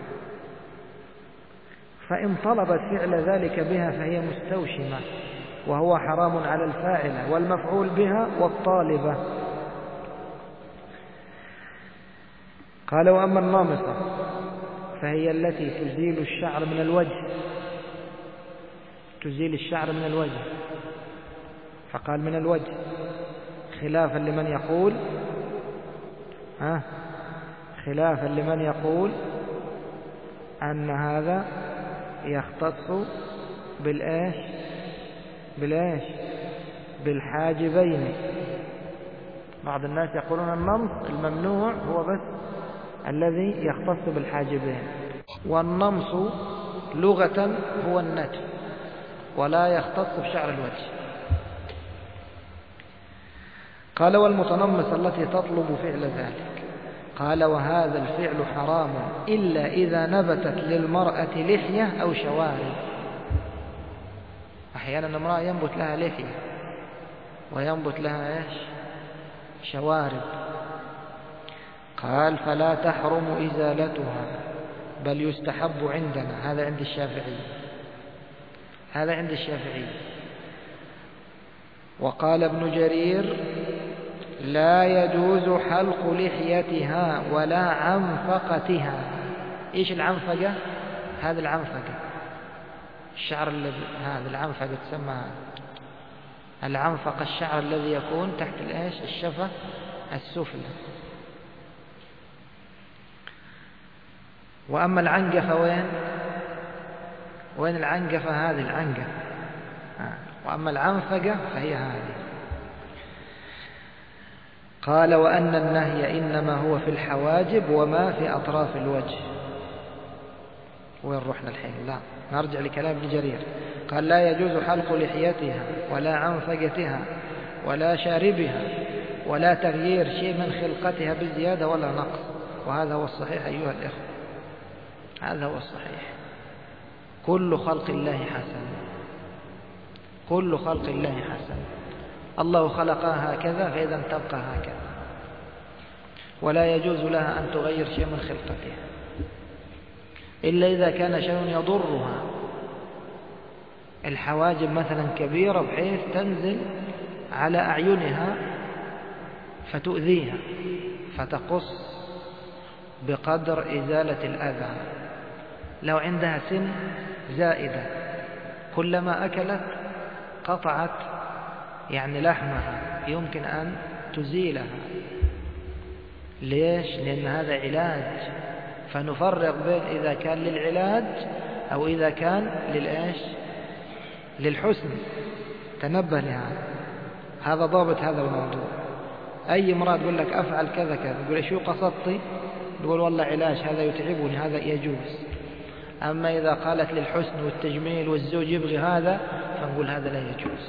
فإن طلبت فعل ذلك بها فهي مستوشمة، وهو حرام على الفاعلة والمفعول بها والطالبة. قال: وأما النامصة فهي التي تزيل الشعر من الوجه، تزيل الشعر من الوجه، فقال من الوجه، خلافا لمن يقول ها خلافا لمن يقول أن هذا يختص بالإيش بالإيش بالحاجبين. بعض الناس يقولون النمص الممنوع هو بس الذي يختص بالحاجبين، والنمص لغة هو النتف ولا يختص بشعر الوجه. قال: والمتنمص التي تطلب فعل ذلك. قال: وهذا الفعل حرام إلا إذا نبتت للمرأة لحية أو شوارب. أحيانا امرأة ينبت لها لحية وينبت لها إيش؟ شوارب. قال: فلا تحرم إزالتها بل يستحب عندنا. هذا عند الشافعي، هذا عند الشافعي. وقال ابن جرير: لا يجوز حلق لحيتها ولا عنفقتها. إيش العنفقة؟ هذا العنفقة الشعر الذي هذا العنفقة تسمى العنفقة، الشعر الذي يكون تحت الإيش؟ الشفة السفلى. وأما العنقفة وين وين العنقفة؟ هذه العنقفة. وأما العنفقة فهي هذه. قال وأن النهي إنما هو في الحواجب وما في أطراف الوجه. وين رحنا الحين؟ لا، نرجع لكلام ابن جرير. قال لا يجوز حلق لحيتها ولا عنفقتها ولا شاربها ولا تغيير شيء من خلقتها بزيادة ولا نقص. وهذا هو الصحيح أيها الإخوة، هذا هو الصحيح. كل خلق الله حسن، كل خلق الله حسن. الله خلقها هكذا فإذا تبقى هكذا، ولا يجوز لها أن تغير شيء من خلقتها إلا إذا كان شيء يضرها. الحواجب مثلا كبيرة بحيث تنزل على أعينها فتؤذيها، فتقص بقدر إزالة الأذى. لو عندها سن زائدة كلما أكلت قطعت يعني لحمها، يمكن أن تزيلها. ليش؟ لأن هذا علاج، فنفرق بين إذا كان للعلاج أو إذا كان للإيش؟ للحسن. تنبه لهذا، هذا ضابط هذا الموضوع. أي امرأة تقول لك أفعل كذا كذا، تقول شو قصدتي؟ تقول والله علاج، هذا يتعبني، هذا يجوز. أما إذا قالت للحسن والتجميل والزوج يبغي هذا، فنقول هذا لا يجوز.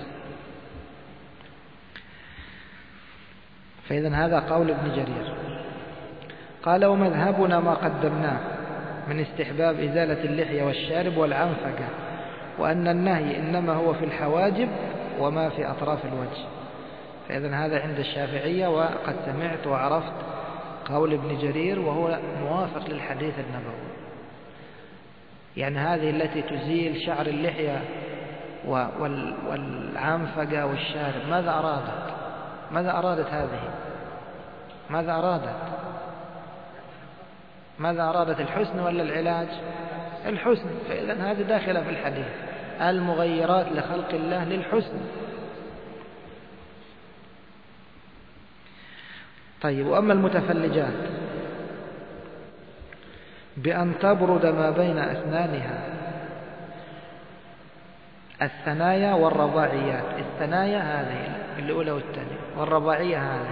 فإذا هذا قول ابن جرير. قال ومذهبنا ما قدمناه من استحباب إزالة اللحية والشارب والعنفقة، وأن النهي إنما هو في الحواجب وما في أطراف الوجه. فإذا هذا عند الشافعية، وقد سمعت وعرفت قول ابن جرير وهو موافق للحديث النبوي. يعني هذه التي تزيل شعر اللحية والعنفقة والشارب، ماذا أرادت؟ ماذا أرادت هذه؟ ماذا أرادت؟ ماذا أرادت؟ الحسن ولا العلاج؟ الحسن. فإذا هذه داخلة في الحديث، المغيرات لخلق الله للحسن. طيب، وأما المتفلجات بأن تبرد ما بين أسنانها، الثنايا والرباعيات. الثنايا هذه الأولى والثانية، والرباعية هذه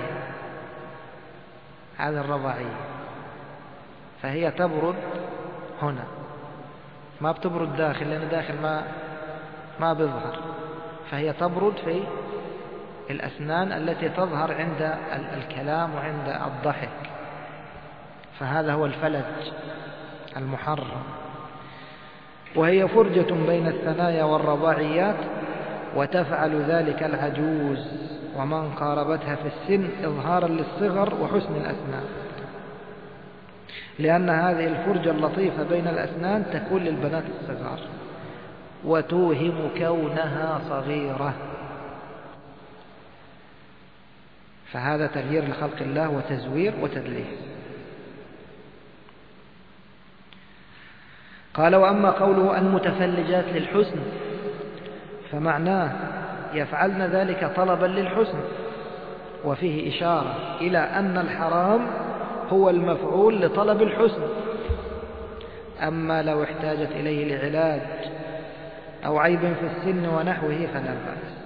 هذه الرباعية، فهي تبرد هنا، ما بتبرد داخل، لأن داخل ما ما بيظهر، فهي تبرد في الأسنان التي تظهر عند الكلام وعند الضحك، فهذا هو الفلج المحرم. وهي فرجة بين الثنايا والرباعيات، وتفعل ذلك العجوز ومن قاربتها في السن إظهارا للصغر وحسن الأسنان، لأن هذه الفرجة اللطيفة بين الأسنان تكون للبنات الصغار وتوهم كونها صغيرة، فهذا تغيير لخلق الله وتزوير وتدليس. قال وأما قوله المتفلجات للحسن فمعناه يفعلن ذلك طلبا للحسن، وفيه إشارة إلى أن الحرام هو المفعول لطلب الحسن. أما لو احتاجت إليه لعلاج أو عيب في السن ونحوه فلا بأس.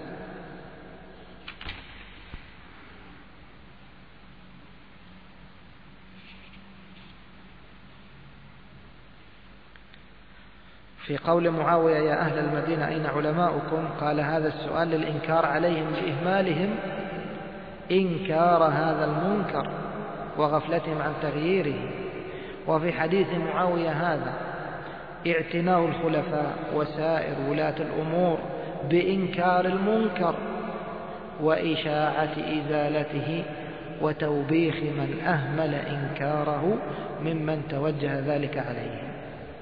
في قول معاوية يا أهل المدينة أين علماؤكم؟ قال هذا السؤال للإنكار عليهم بإهمالهم إنكار هذا المنكر وغفلتهم عن تغييره. وفي حديث معاوية هذا اعتناء الخلفاء وسائر ولاة الأمور بإنكار المنكر وإشاعة إزالته وتوبيخ من أهمل إنكاره ممن توجه ذلك عليه.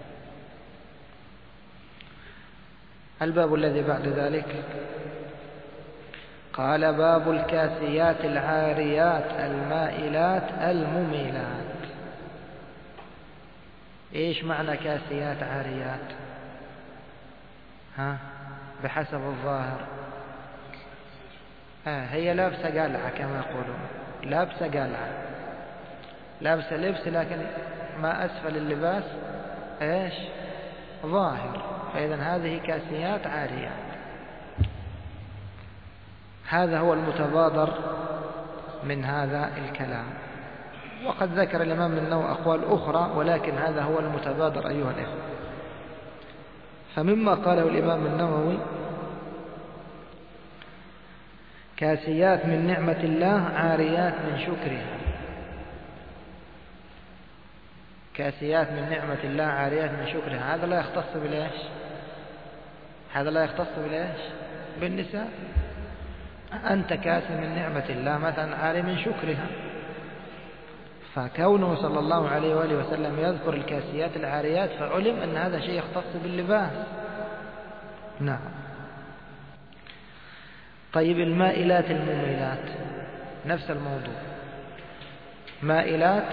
الباب الذي بعد ذلك قال باب الكاسيات العاريات المائلات المميلات. إيش معنى كاسيات عاريات؟ ها بحسب الظاهر آه هي لابسة قلعة كما يقولون، لابسة قلعة، لابسة لبس لكن ما أسفل اللباس إيش ظاهر، فإذا هذه كاسيات عاريات. هذا هو المتبادر من هذا الكلام. وقد ذكر الإمام النووي أقوال أخرى، ولكن هذا هو المتبادر أيها الإخوة. فمما قاله الإمام النووي: كاسيات من نعمة الله عاريات من شكرها. كاسيات من نعمة الله عاريات من شكرها، هذا لا يختص بالإيش؟ هذا لا يختص بالإيش؟ بالنساء. أنت كاس من نعمة الله مثلا عاري من شكرها، فكونه صلى الله عليه وآله وسلم يذكر الكاسيات العاريات فعلم أن هذا شيء يختص باللباس. نعم. طيب المائلات المميلات نفس الموضوع. مائلات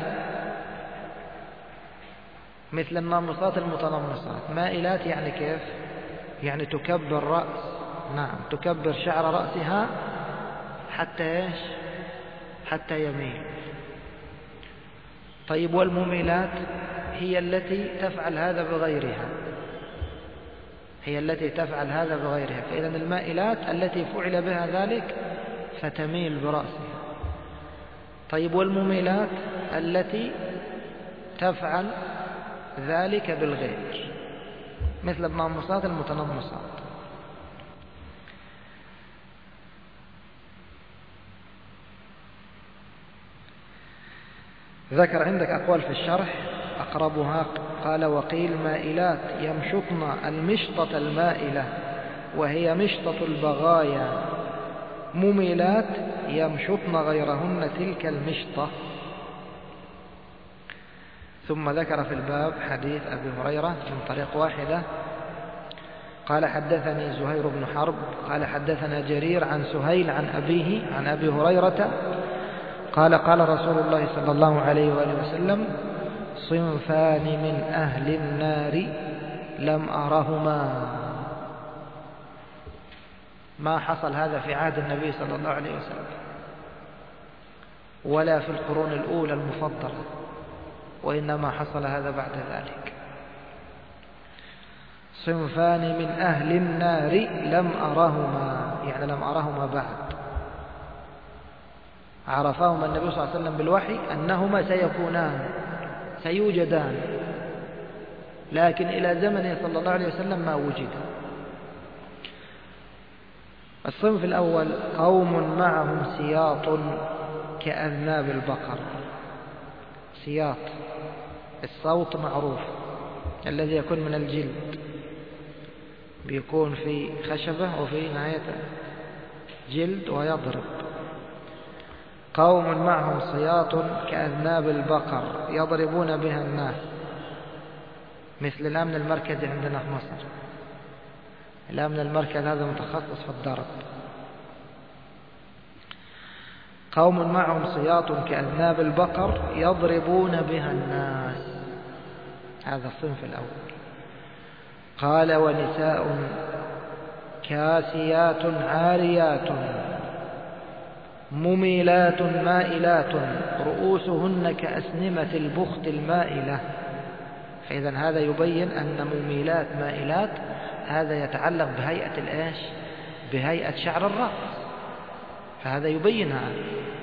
مثل النامصات المتنمصات. مائلات يعني كيف؟ يعني تكبر رأس، نعم تكبر شعر رأسها حتى إيش؟ حتى يميل. طيب والمميلات هي التي تفعل هذا بغيرها، هي التي تفعل هذا بغيرها. فإذا المائلات التي فعل بها ذلك فتميل برأسها. طيب والمميلات التي تفعل ذلك بالغير، مثل النامصات المتنمصات. ذكر عندك أقوال في الشرح أقربها، قال: وقيل مائلات يمشطن المشطة المائلة وهي مشطة البغايا، مميلات يمشطن غيرهن تلك المشطة. ثم ذكر في الباب حديث أبي هريرة من طريق واحدة قال: حدثني زهير بن حرب قال: حدثنا جرير عن سهيل عن أبيه عن أبي هريرة قال: قال رسول الله صلى الله عليه وآله وسلم: صنفان من أهل النار لم أرهما. ما حصل هذا في عهد النبي صلى الله عليه وسلم ولا في القرون الأولى المفضلة، وإنما حصل هذا بعد ذلك. صنفان من أهل النار لم أرهما، يعني لم أرهما بعد، عرفهما النبي صلى الله عليه وسلم بالوحي أنهما سيكونان سيوجدان، لكن إلى زمنه صلى الله عليه وسلم ما وجد. الصنف الأول: قوم معهم سياط كأذناب البقر. سياط الصوت معروف الذي يكون من الجلد، بيكون في خشبة وفي نهاية جلد ويضرب. قوم معهم سياط كأذناب البقر يضربون بها الناس، مثل الأمن المركزي عندنا في مصر. الأمن المركزي هذا متخصص في الضرب. قوم معهم سياط كأذناب البقر يضربون بها الناس، هذا الصنف الأول. قال: ونساء كاسيات عاريات مميلات مائلات رؤوسهن كأسنمة البخت المائلة. فإذا هذا يبين أن مميلات مائلات هذا يتعلق بهيئة الإيش؟ بهيئة شعر الرأس، فهذا يبين هذا.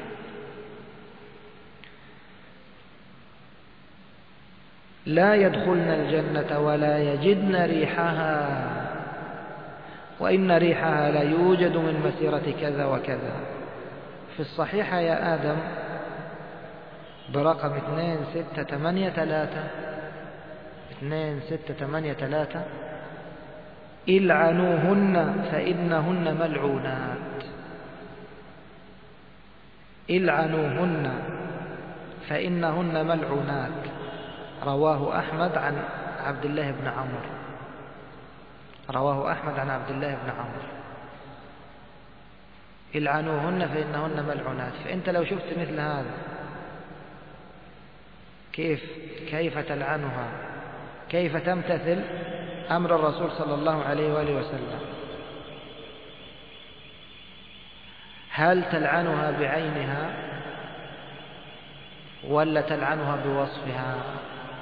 لا يدخلن الجنة ولا يجدن ريحها، وإن ريحها لا يوجد من مسيرة كذا وكذا. في الصحيحة يا آدم برقم اثنين ستة ثمانية ثلاثة اثنين ستة ثمانية ثلاثة: العنوهن فإنهن ملعونات. العنوهن فإنهن ملعونات. رواه أحمد عن عبد الله بن عمرو. رواه أحمد عن عبد الله بن عمرو: العنوهن فإنهن ملعونات. فأنت لو شفت مثل هذا كيف كيف تلعنها، كيف تمتثل أمر الرسول صلى الله عليه وآله وسلم؟ هل تلعنها بعينها ولا تلعنها بوصفها؟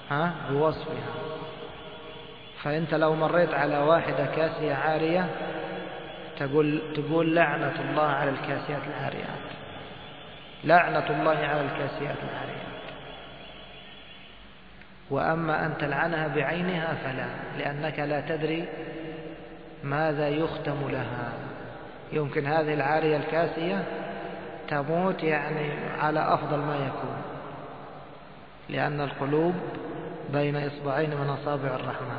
ها بوصفها. فأنت لو مريت على واحدة كاسية عارية تقول تقول لعنة الله على الكاسيات العاريات، لعنة الله على الكاسيات العاريات. وأما أن تلعنها بعينها فلا، لأنك لا تدري ماذا يختم لها. يمكن هذه العارية الكاسية تموت يعني على أفضل ما يكون، لأن القلوب بين إصبعين من أصابع الرحمن.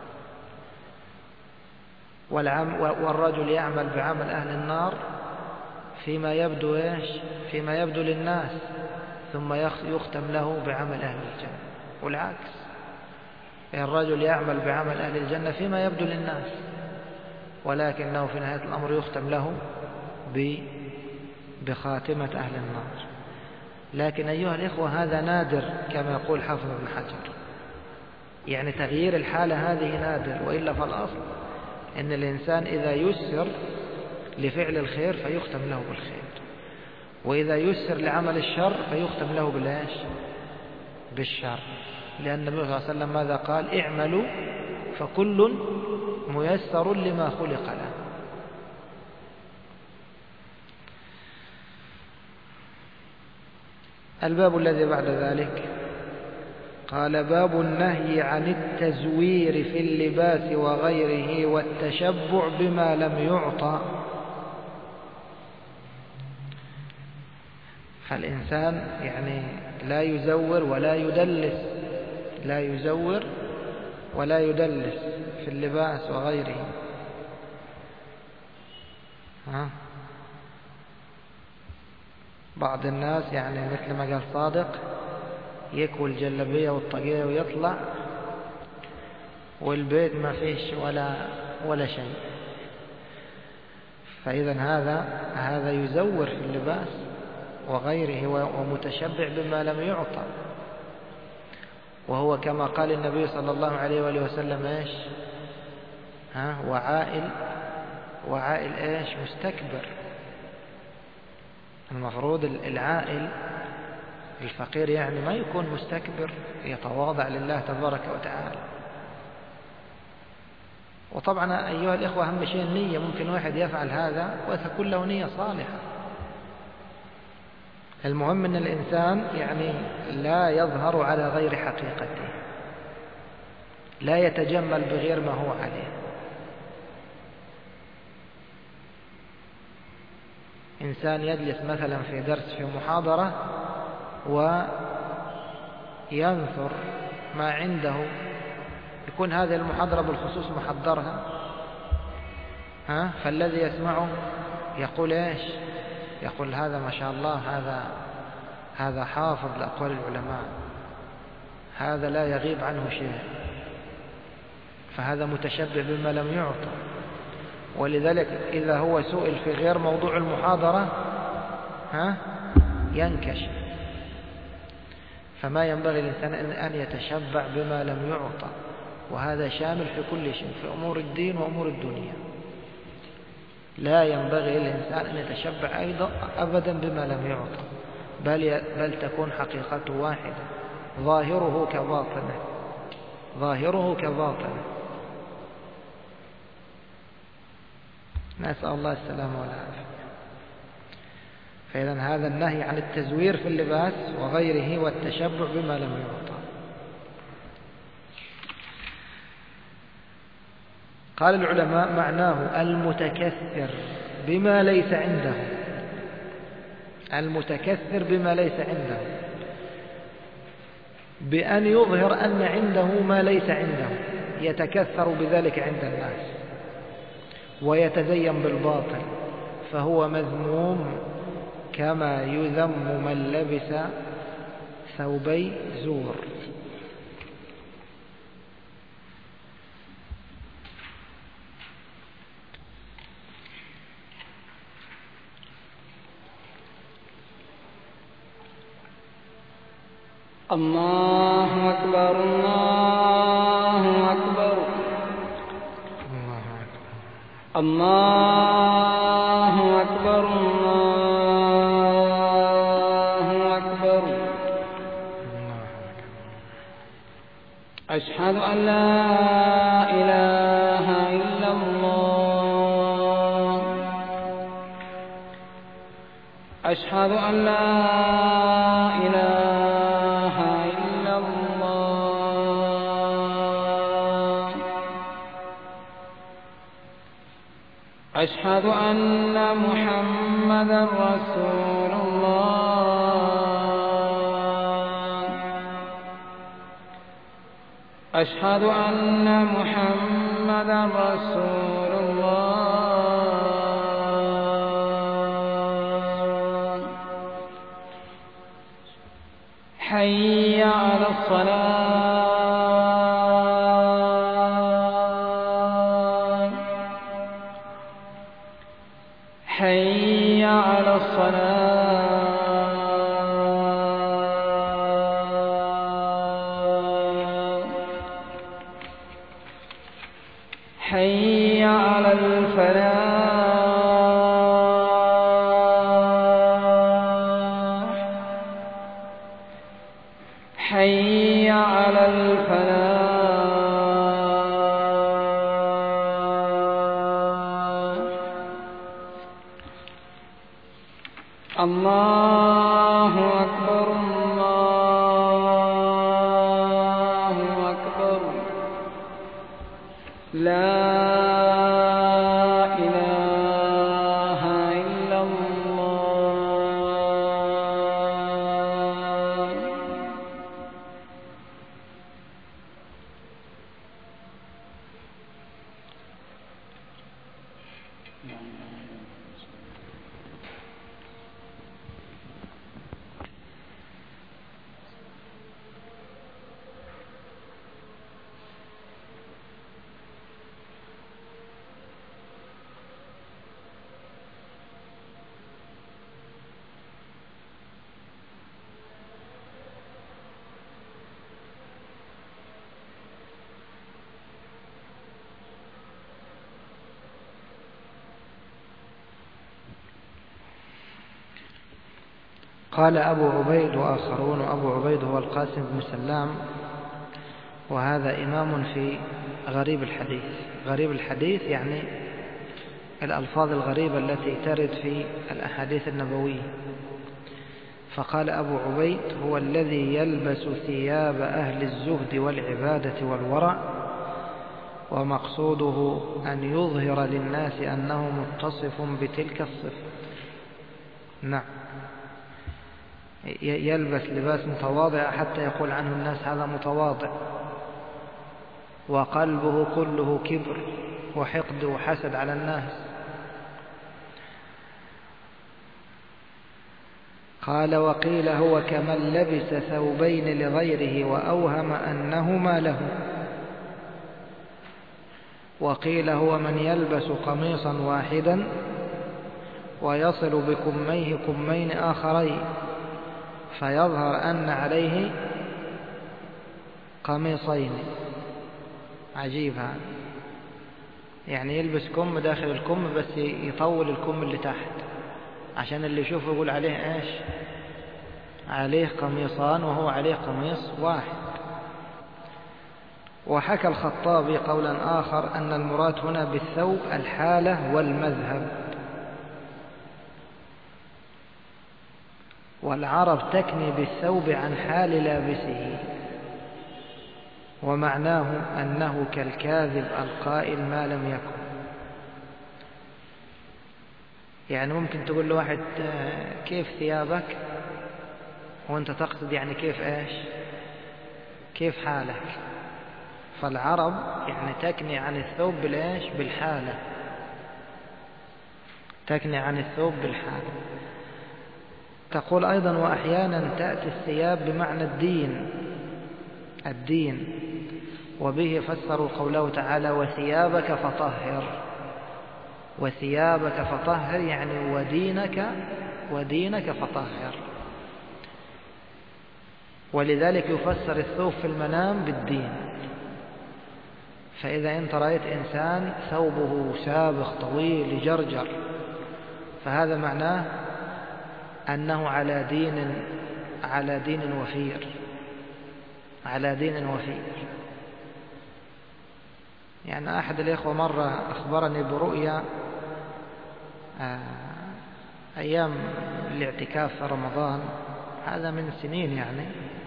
والرجل يعمل بعمل أهل النار فيما يبدو إيش؟ فيما يبدو للناس، ثم يختم له بعمل أهل الجنة. والعكس، الرجل يعمل بعمل أهل الجنة فيما يبدو للناس، ولكنه في نهاية الأمر يختم له بخاتمة أهل النار. لكن أيها الإخوة هذا نادر كما يقول حافظ ابن حجر، يعني تغيير الحالة هذه نادر، وإلا فالأصل أن الإنسان إذا يسر لفعل الخير فيختم له بالخير، وإذا يسر لعمل الشر فيختم له بالإيش؟ بالشر. لأن النبي صلى الله عليه وسلم ماذا قال؟ اعملوا فكل ميسر لما خلق له. الباب الذي بعد ذلك قال: باب النهي عن التزوير في اللباس وغيره والتشبع بما لم يعطى. فالإنسان يعني لا يزور ولا يدلس، لا يزور ولا يدلس في اللباس وغيره. ها؟ بعض الناس يعني مثل ما قال صادق يكوي الجلبية والطاقية ويطلع، والبيت ما فيش ولا ولا شيء. فإذا هذا هذا يزور في اللباس وغيره ومتشبع بما لم يعطى، وهو كما قال النبي صلى الله عليه وآله وسلم ايش؟ ها وعائل وعائل ايش؟ مستكبر. المفروض العائل الفقير يعني ما يكون مستكبر، يتواضع لله تبارك وتعالى. وطبعا أيها الإخوة أهم شيء النية. ممكن واحد يفعل هذا وتكون له نية صالحة. المهم أن الإنسان يعني لا يظهر على غير حقيقته، لا يتجمل بغير ما هو عليه. إنسان يجلس مثلا في درس في محاضرة وينثر ما عنده، يكون هذه المحاضرة بالخصوص محضرها، ها فالذي يسمعه يقول ايش؟ يقول هذا ما شاء الله، هذا هذا حافظ لأقوال العلماء، هذا لا يغيب عنه شيء. فهذا متشبع بما لم يعطى. ولذلك إذا هو سئل في غير موضوع المحاضرة ها ينكشف. فما ينبغي الإنسان أن يتشبع بما لم يعطى، وهذا شامل في كل شيء، في أمور الدين وأمور الدنيا. لا ينبغي للإنسان أن يتشبع أيضا أبدا بما لم يعطى، بل, بل تكون حقيقته واحدة، ظاهره كباطنه، ظاهره كباطنه. نسأل الله السلامة والعافية. فإذا هذا النهي عن التزوير في اللباس وغيره والتشبع بما لم يعطى. قال العلماء معناه المتكثر بما ليس عنده، المتكثر بما ليس عنده، بأن يظهر أن عنده ما ليس عنده، يتكثر بذلك عند الناس ويتزين بالباطل، فهو مذموم كما يذم من لبس ثوبي زور. الله أكبر الله أكبر الله أكبر الله أكبر. أشهد أن لا إله إلا الله أشهد أن لا إله إلا الله أشهد أن محمدا رسول الله أشهد أن محمدا رسول الله حي على الصلاة حي على الصلاة حي على الفلاح حي على الفلاح الله أكبر الله أكبر لا إله إلا الله قال أبو عبيد وآخرون، وأبو عبيد هو القاسم بن سلام، وهذا إمام في غريب الحديث. غريب الحديث يعني الألفاظ الغريبة التي ترد في الأحاديث النبوية. فقال أبو عبيد هو الذي يلبس ثياب أهل الزهد والعبادة والورع، ومقصوده أن يظهر للناس أنه متصف بتلك الصفة. نعم، يلبس لباس متواضع حتى يقول عنه الناس هذا متواضع، وقلبه كله كبر وحقد وحسد على الناس. قال وقيل هو كمن لبس ثوبين لغيره وأوهم أنهما له، وقيل هو من يلبس قميصا واحدا ويصل بكميه كمين آخرين فيظهر أن عليه قميصين. عجيب هذا، يعني يلبس كم داخل الكم بس يطول الكم اللي تحت عشان اللي يشوفه يقول عليه ايش؟ عليه قميصان وهو عليه قميص واحد. وحكى الخطابي قولا آخر أن المراد هنا بالثوب الحالة والمذهب، والعرب تكني بالثوب عن حال لابسه، ومعناه أنه كالكاذب القائل ما لم يكن. يعني ممكن تقول لواحد كيف ثيابك وانت تقصد يعني كيف ايش؟ كيف حالك. فالعرب يعني تكني عن الثوب بالايش؟ بالحالة، تكني عن الثوب بالحالة. تقول أيضا وأحيانا تأتي الثياب بمعنى الدين الدين وبه فسروا قوله تعالى وثيابك فطهر. وثيابك فطهر يعني ودينك ودينك فطهر. ولذلك يفسر الثوب في المنام بالدين. فإذا أنت رأيت إنسان ثوبه سابخ طويل جرجر فهذا معناه أنه على دين على دين وفير على دين وفير. يعني أحد الإخوة مرة أخبرني برؤيا أيام الاعتكاف في رمضان، هذا من سنين يعني،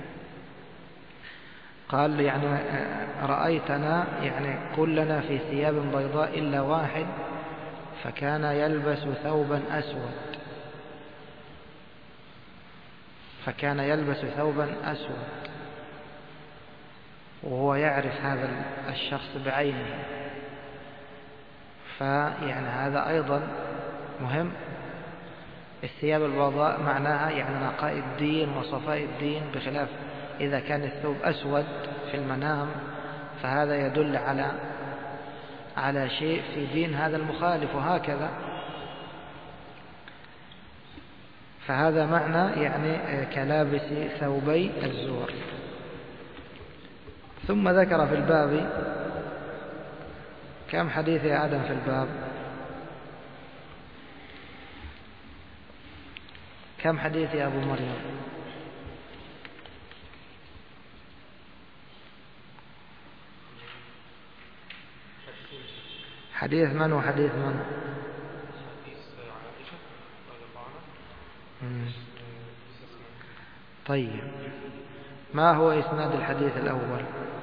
قال يعني رأيتنا يعني كلنا في ثياب بيضاء إلا واحد فكان يلبس ثوبا أسود فكان يلبس ثوبا أسود وهو يعرف هذا الشخص بعينه. فيعني هذا أيضا مهم. الثياب البيضاء معناها يعني نقاء الدين وصفاء الدين، بخلاف إذا كان الثوب أسود في المنام فهذا يدل على على شيء في دين هذا المخالف، وهكذا. فهذا معنى يعني كلابس ثوبي الزور. ثم ذكر في الباب كم حديث يا آدم في الباب؟ كم حديث يا أبو مريم؟ حديث من وحديث من؟ طيب، ما هو إسناد الحديث الأول؟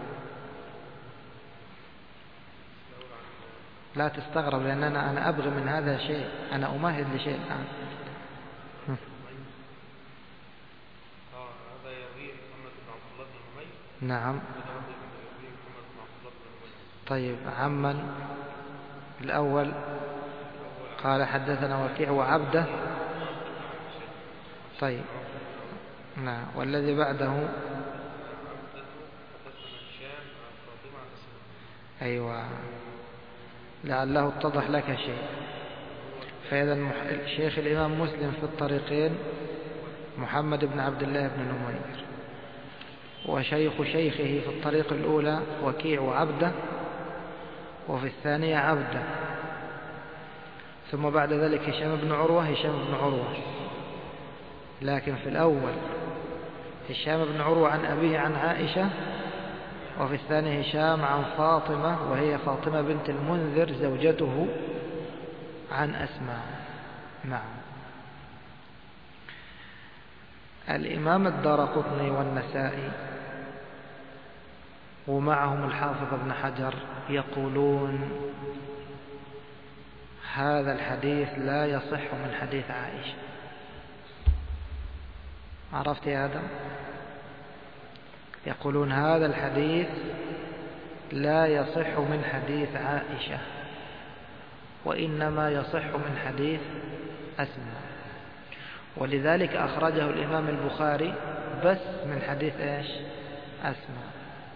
لا تستغرب، لأننا أنا أبغي من هذا شيء، أنا أمهد لشيء الآن. نعم. طيب، عمن الأول قال حدثنا وكيع وعبده. طيب، نعم. والذي بعده؟ أيوة، لعله اتضح لك شيء. فإذا شيخ الإمام مسلم في الطريقين محمد بن عبد الله بن نمير، وشيخ شيخه في الطريق الأولى وكيع وعبده، وفي الثانية عبده. ثم بعد ذلك هشام بن عروة هشام بن عروة. لكن في الأول هشام بن عروة عن أبيه عن عائشة، وفي الثاني هشام عن فاطمة وهي فاطمة بنت المنذر زوجته عن أسماء. نعم. الإمام الدارقطني والنسائي ومعهم الحافظ ابن حجر يقولون هذا الحديث لا يصح من حديث عائشة. عرفت يا آدم؟ يقولون هذا الحديث لا يصح من حديث عائشة، وإنما يصح من حديث أسماء، ولذلك أخرجه الإمام البخاري بس من حديث إيش؟ أسماء.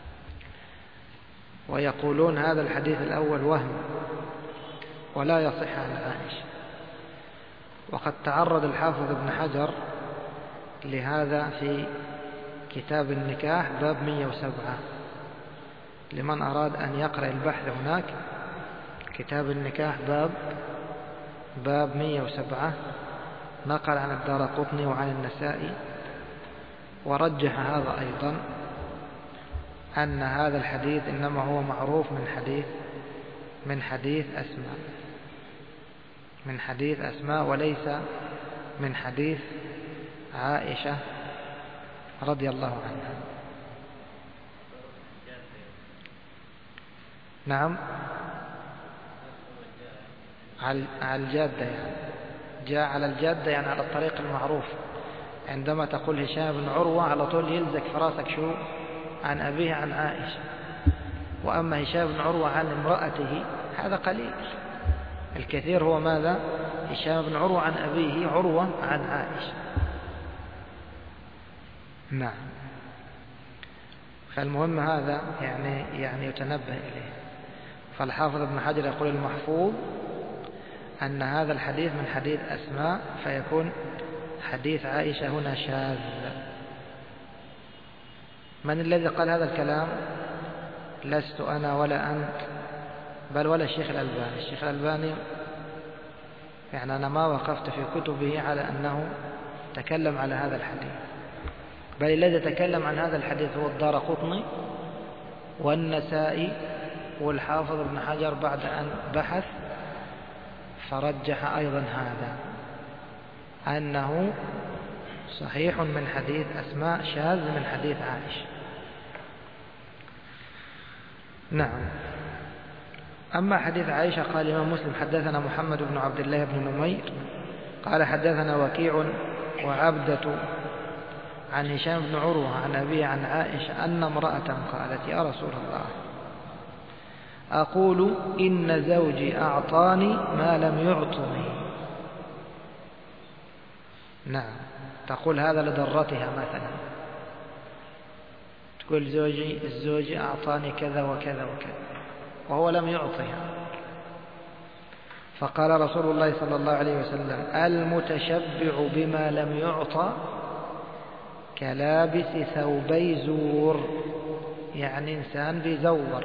ويقولون هذا الحديث الأول وهم ولا يصح عن عائشة. وقد تعرض الحافظ ابن حجر لهذا في كتاب النكاح باب مئة وسبعة، لمن أراد أن يقرأ البحث هناك. كتاب النكاح باب باب مئة وسبعة نقل عن الدارقطني وعن النسائي، ورجح هذا أيضا أن هذا الحديث إنما هو معروف من حديث من حديث أسماء من حديث أسماء وليس من حديث عائشة رضي الله عنها. نعم، على الجادة، يعني جاء على الجادة، يعني على الطريق المعروف. عندما تقول هشام بن عروة على طول يلزق في راسك شو؟ عن أبيه عن عائشة. وأما هشام بن عروة عن امرأته هذا قليل، الكثير هو ماذا؟ هشام بن عروة عن أبيه عروة عن عائشة. نعم. فالمهم هذا يعني يعني يتنبه إليه. فالحافظ ابن حجر يقول المحفوظ أن هذا الحديث من حديث أسماء، فيكون حديث عائشة هنا شاذ. من الذي قال هذا الكلام؟ لست أنا ولا أنت، بل ولا الشيخ الألباني. الشيخ الألباني يعني أنا ما وقفت في كتبه على أنه تكلم على هذا الحديث، بل الذي تكلم عن هذا الحديث هو الدارقطني والنسائي والحافظ ابن حجر بعد أن بحث فرجح أيضا هذا أنه صحيح من حديث أسماء، شاذ من حديث عائشة. نعم. أما حديث عائشة قال الإمام مسلم حدثنا محمد بن عبد الله بن نمير قال حدثنا وكيع وعبدة عن هشام بن عروة عن أبيه عن عائشة أن امرأة قالت يا رسول الله أقول إن زوجي أعطاني ما لم يعطني. نعم، تقول هذا لضرتها مثلا، تقول زوجي الزوج أعطاني كذا وكذا وكذا وهو لم يعطيها. فقال رسول الله صلى الله عليه وسلم المتشبع بما لم يعطى كلابس ثوبي زور، يعني إنسان بيزور،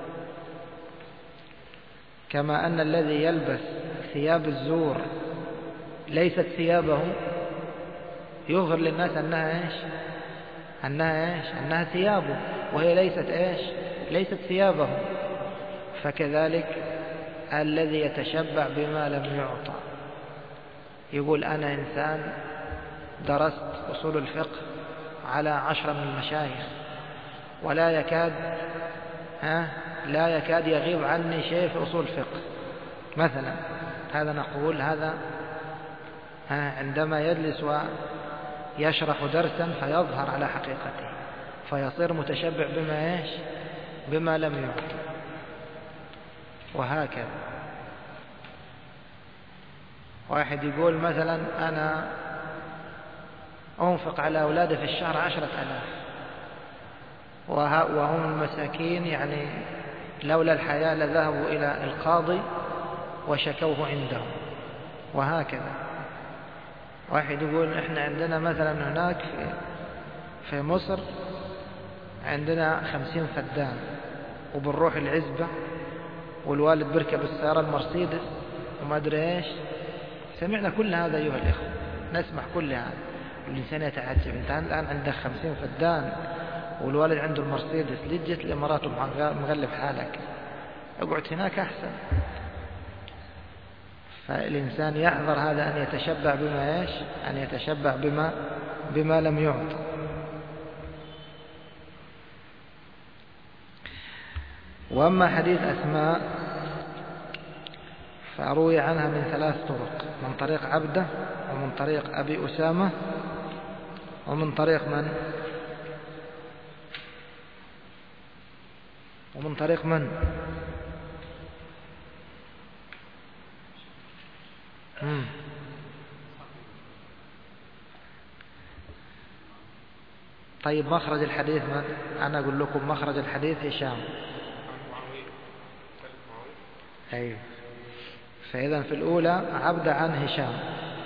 كما أن الذي يلبس ثياب الزور ليست ثيابه يظهر للناس أنها إيش أنها إيش أنها ثيابه وهي ليست إيش ليست ثيابه. فكذلك الذي يتشبع بما لم يعطى يقول أنا إنسان درست أصول الفقه على عشرة من المشايخ ولا يكاد ها لا يكاد يغيب عني شيء في أصول الفقه مثلا، هذا نقول هذا ها عندما يجلس ويشرح درسا فيظهر على حقيقته فيصير متشبع بما إيش بما لم يعطى. وهكذا واحد يقول مثلا أنا أنفق على أولادي في الشهر عشرة ألاف وهم المساكين يعني لولا الحياة لذهبوا إلى القاضي وشكوه عنده. وهكذا واحد يقول إحنا عندنا مثلا هناك في, في مصر عندنا خمسين فدان وبنروح العزبة والوالد بركب السيارة المرسيدس وما أدري إيش. سمعنا كل هذا أيها الإخوة، نسمع كل هذا. الإنسان يتعجب، أنت الآن عندك خمسين فدان والوالد عنده المرسيدس، ليه جيت الإمارات ومغلب حالك؟ اقعد هناك أحسن. فالإنسان يحذر هذا أن يتشبع بما إيش أن يتشبع بما بما لم يعط. وأما حديث أسماء فروي عنها من ثلاث طرق، من طريق عبده ومن طريق أبي أسامة ومن طريق من ومن طريق من مم. طيب مخرج الحديث من؟ أنا أقول لكم مخرج الحديث هشام. أيوه. فإذا في الأولى عبد عن هشام،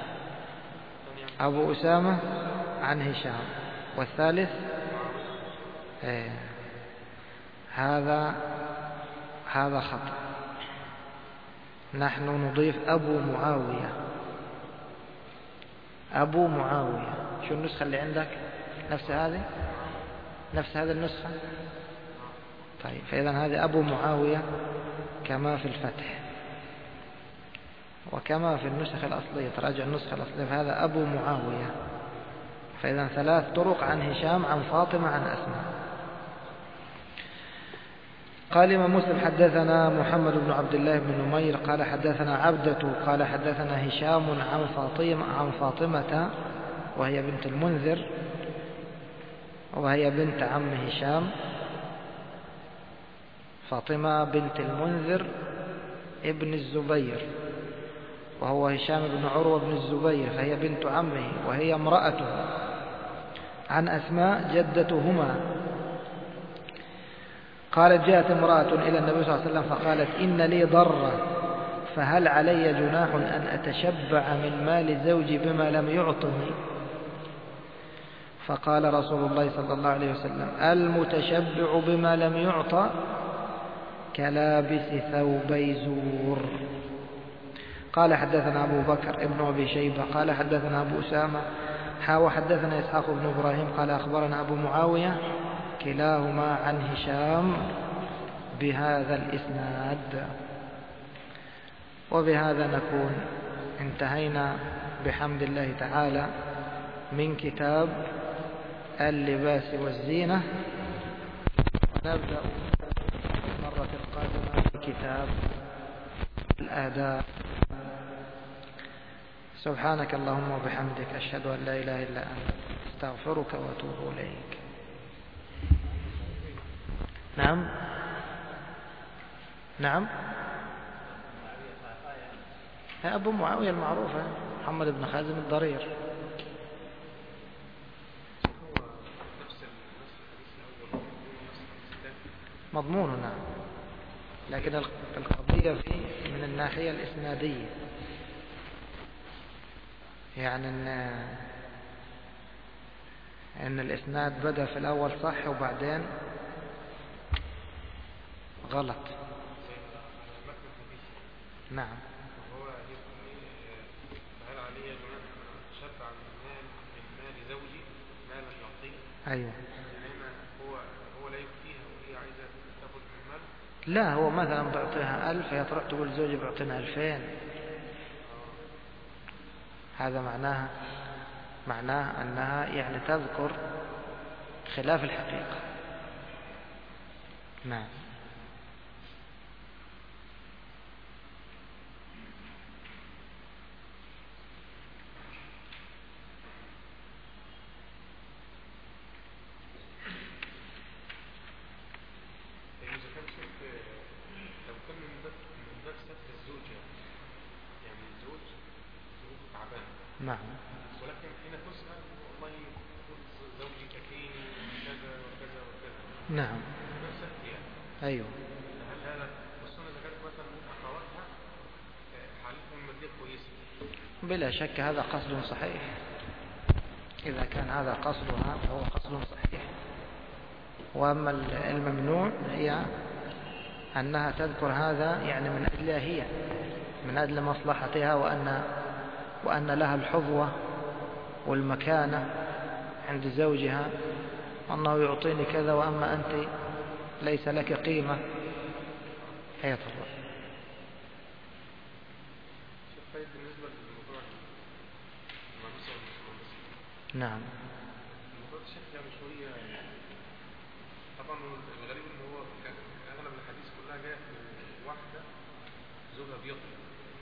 أبو أسامة عن هشام، والثالث ايه هذا هذا خطأ. نحن نضيف أبو معاوية أبو معاوية. شو النسخة اللي عندك؟ نفس هذه نفس هذه النسخة. طيب فإذا هذا أبو معاوية كما في الفتح وكما في النسخة الأصلية. تراجع النسخة الأصلية فهذا أبو معاوية. فإذا ثلاث طرق عن هشام عن فاطمة عن أسماء. قال الإمام مسلم حدثنا محمد بن عبد الله بن نمير قال حدثنا عبدة قال حدثنا هشام عن فاطمة عن فاطمة وهي بنت المنذر وهي بنت عم هشام. فاطمة بنت المنذر ابن الزبير وهو هشام بن عروة بن الزبير، فهي بنت عمه وهي امرأته، عن أسماء جدتهما. قالت جاءت امرأة إلى النبي صلى الله عليه وسلم فقالت إن لي ضرة فهل علي جناح أن أتشبع من مال زوجي بما لم يعطني؟ فقال رسول الله صلى الله عليه وسلم المتشبع بما لم يعطى كلابس ثوبي زور. قال حدثنا أبو بكر ابن أبي شيبة قال حدثنا أبو أسامة حاوى حدثنا إسحاق بن إبراهيم قال أخبرنا أبو معاوية كلاهما عن هشام بهذا الإسناد. وبهذا نكون انتهينا بحمد الله تعالى من كتاب اللباس والزينة. نبدأ المرة القادمة بكتاب الآداب. سبحانك اللهم وبحمدك أشهد أن لا إله إلا أنت استغفرك وأتوب إليك. نعم نعم أبو معاوية المعروفة محمد بن خازم الضرير. مضمون نعم، لكن القضية فيه من الناحية الإسنادية، يعني أن, أن الإسناد بدأ في الأول صح وبعدين غلط. نعم. هل علي شفع من مال زوجي ما لم يعطيه؟ أيوه. يعني هو هو لا يفتيها وهي عايزة تاخذ من المال؟ لا، هو مثلا بيعطيها ألف، هي تروح تقول زوجي بيعطينا ألفين. هذا معناها معناه أنها يعني تذكر خلاف الحقيقة. نعم. نعم. ولكن حين تسأل والله زوجي كفيني كذا وكذا وكذا. نعم. أيوه. هل هذا خصوصا إذا كانت مثلا أخواتها حالتهم المادية كويسة؟ بلا شك هذا قصد صحيح. إذا كان هذا قصدها فهو قصد صحيح. وأما الممنوع هي أنها تذكر هذا يعني من أجلها هي، من أجل مصلحتها، وأن وأن لها الحظوة والمكانة عند زوجها، أنه يعطيني كذا وأما أنت ليس لك قيمة. حياة الله. بالنسبة للموضوع المهندسة والمهندسة. نعم. الموضوع الشيخ يعني شوية، طبعا الغريب إن هو كان أغلب الحديث كلها جاءت من واحدة زوجها بيطلب،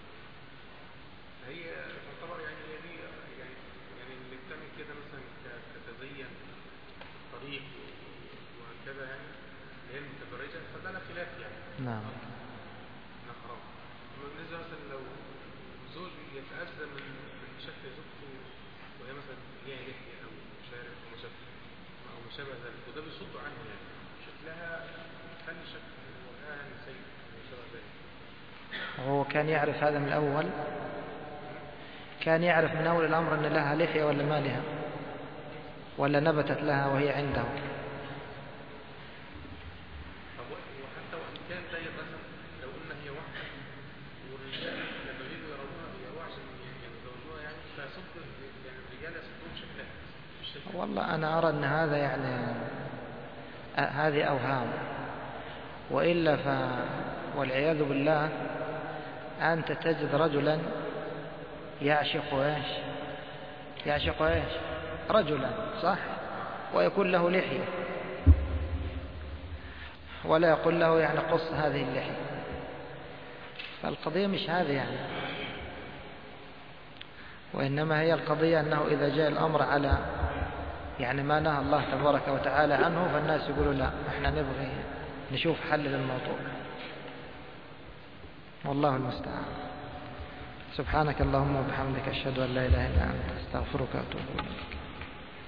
هي تعتبر يعني دي يعني يعني اللي بتعمل كده مثلا كتزين الطريق وكذا، يعني اللي هي المتبرجة، فده لا خلاف يعني. نعم. نحرم. بالنسبة مثلا لو زوج يتأذى من من شكل زوجته وهي مثلا ليها لحية أو شارب أو مشابه أو مشابه ذلك، وده بيصد عنه يعني شكلها خلي شكل وجهها سيء ومشابه ذلك. هو كان يعرف هذا من الأول؟ كان يعرف من أول الأمر أن لها لحية ولا ما لها، ولا نبتت لها وهي عنده؟ وحتى وإن كان زي مثلا لو قلنا هي واحدة والرجال لما يجوا يروها يروها عشان يتزوجوها يعني فيصد يعني الرجال يصدون شكلها. والله أنا أرى أن هذا يعني هذه أوهام، وإلا ف والعياذ بالله أنت تجد رجلا يعشق ايش يعشق ايش رجلا صح، ويكون له لحية ولا يقول له يعني قص هذه اللحية. فالقضية مش هذه يعني، وإنما هي القضية أنه إذا جاء الأمر على يعني ما نهى الله تبارك وتعالى عنه، فالناس يقولوا لا احنا نبغي نشوف حل للموضوع، والله المستعان. سبحانك اللهم وبحمدك أشهد أن لا إله إلا أنت أستغفرك وأتوب إليك.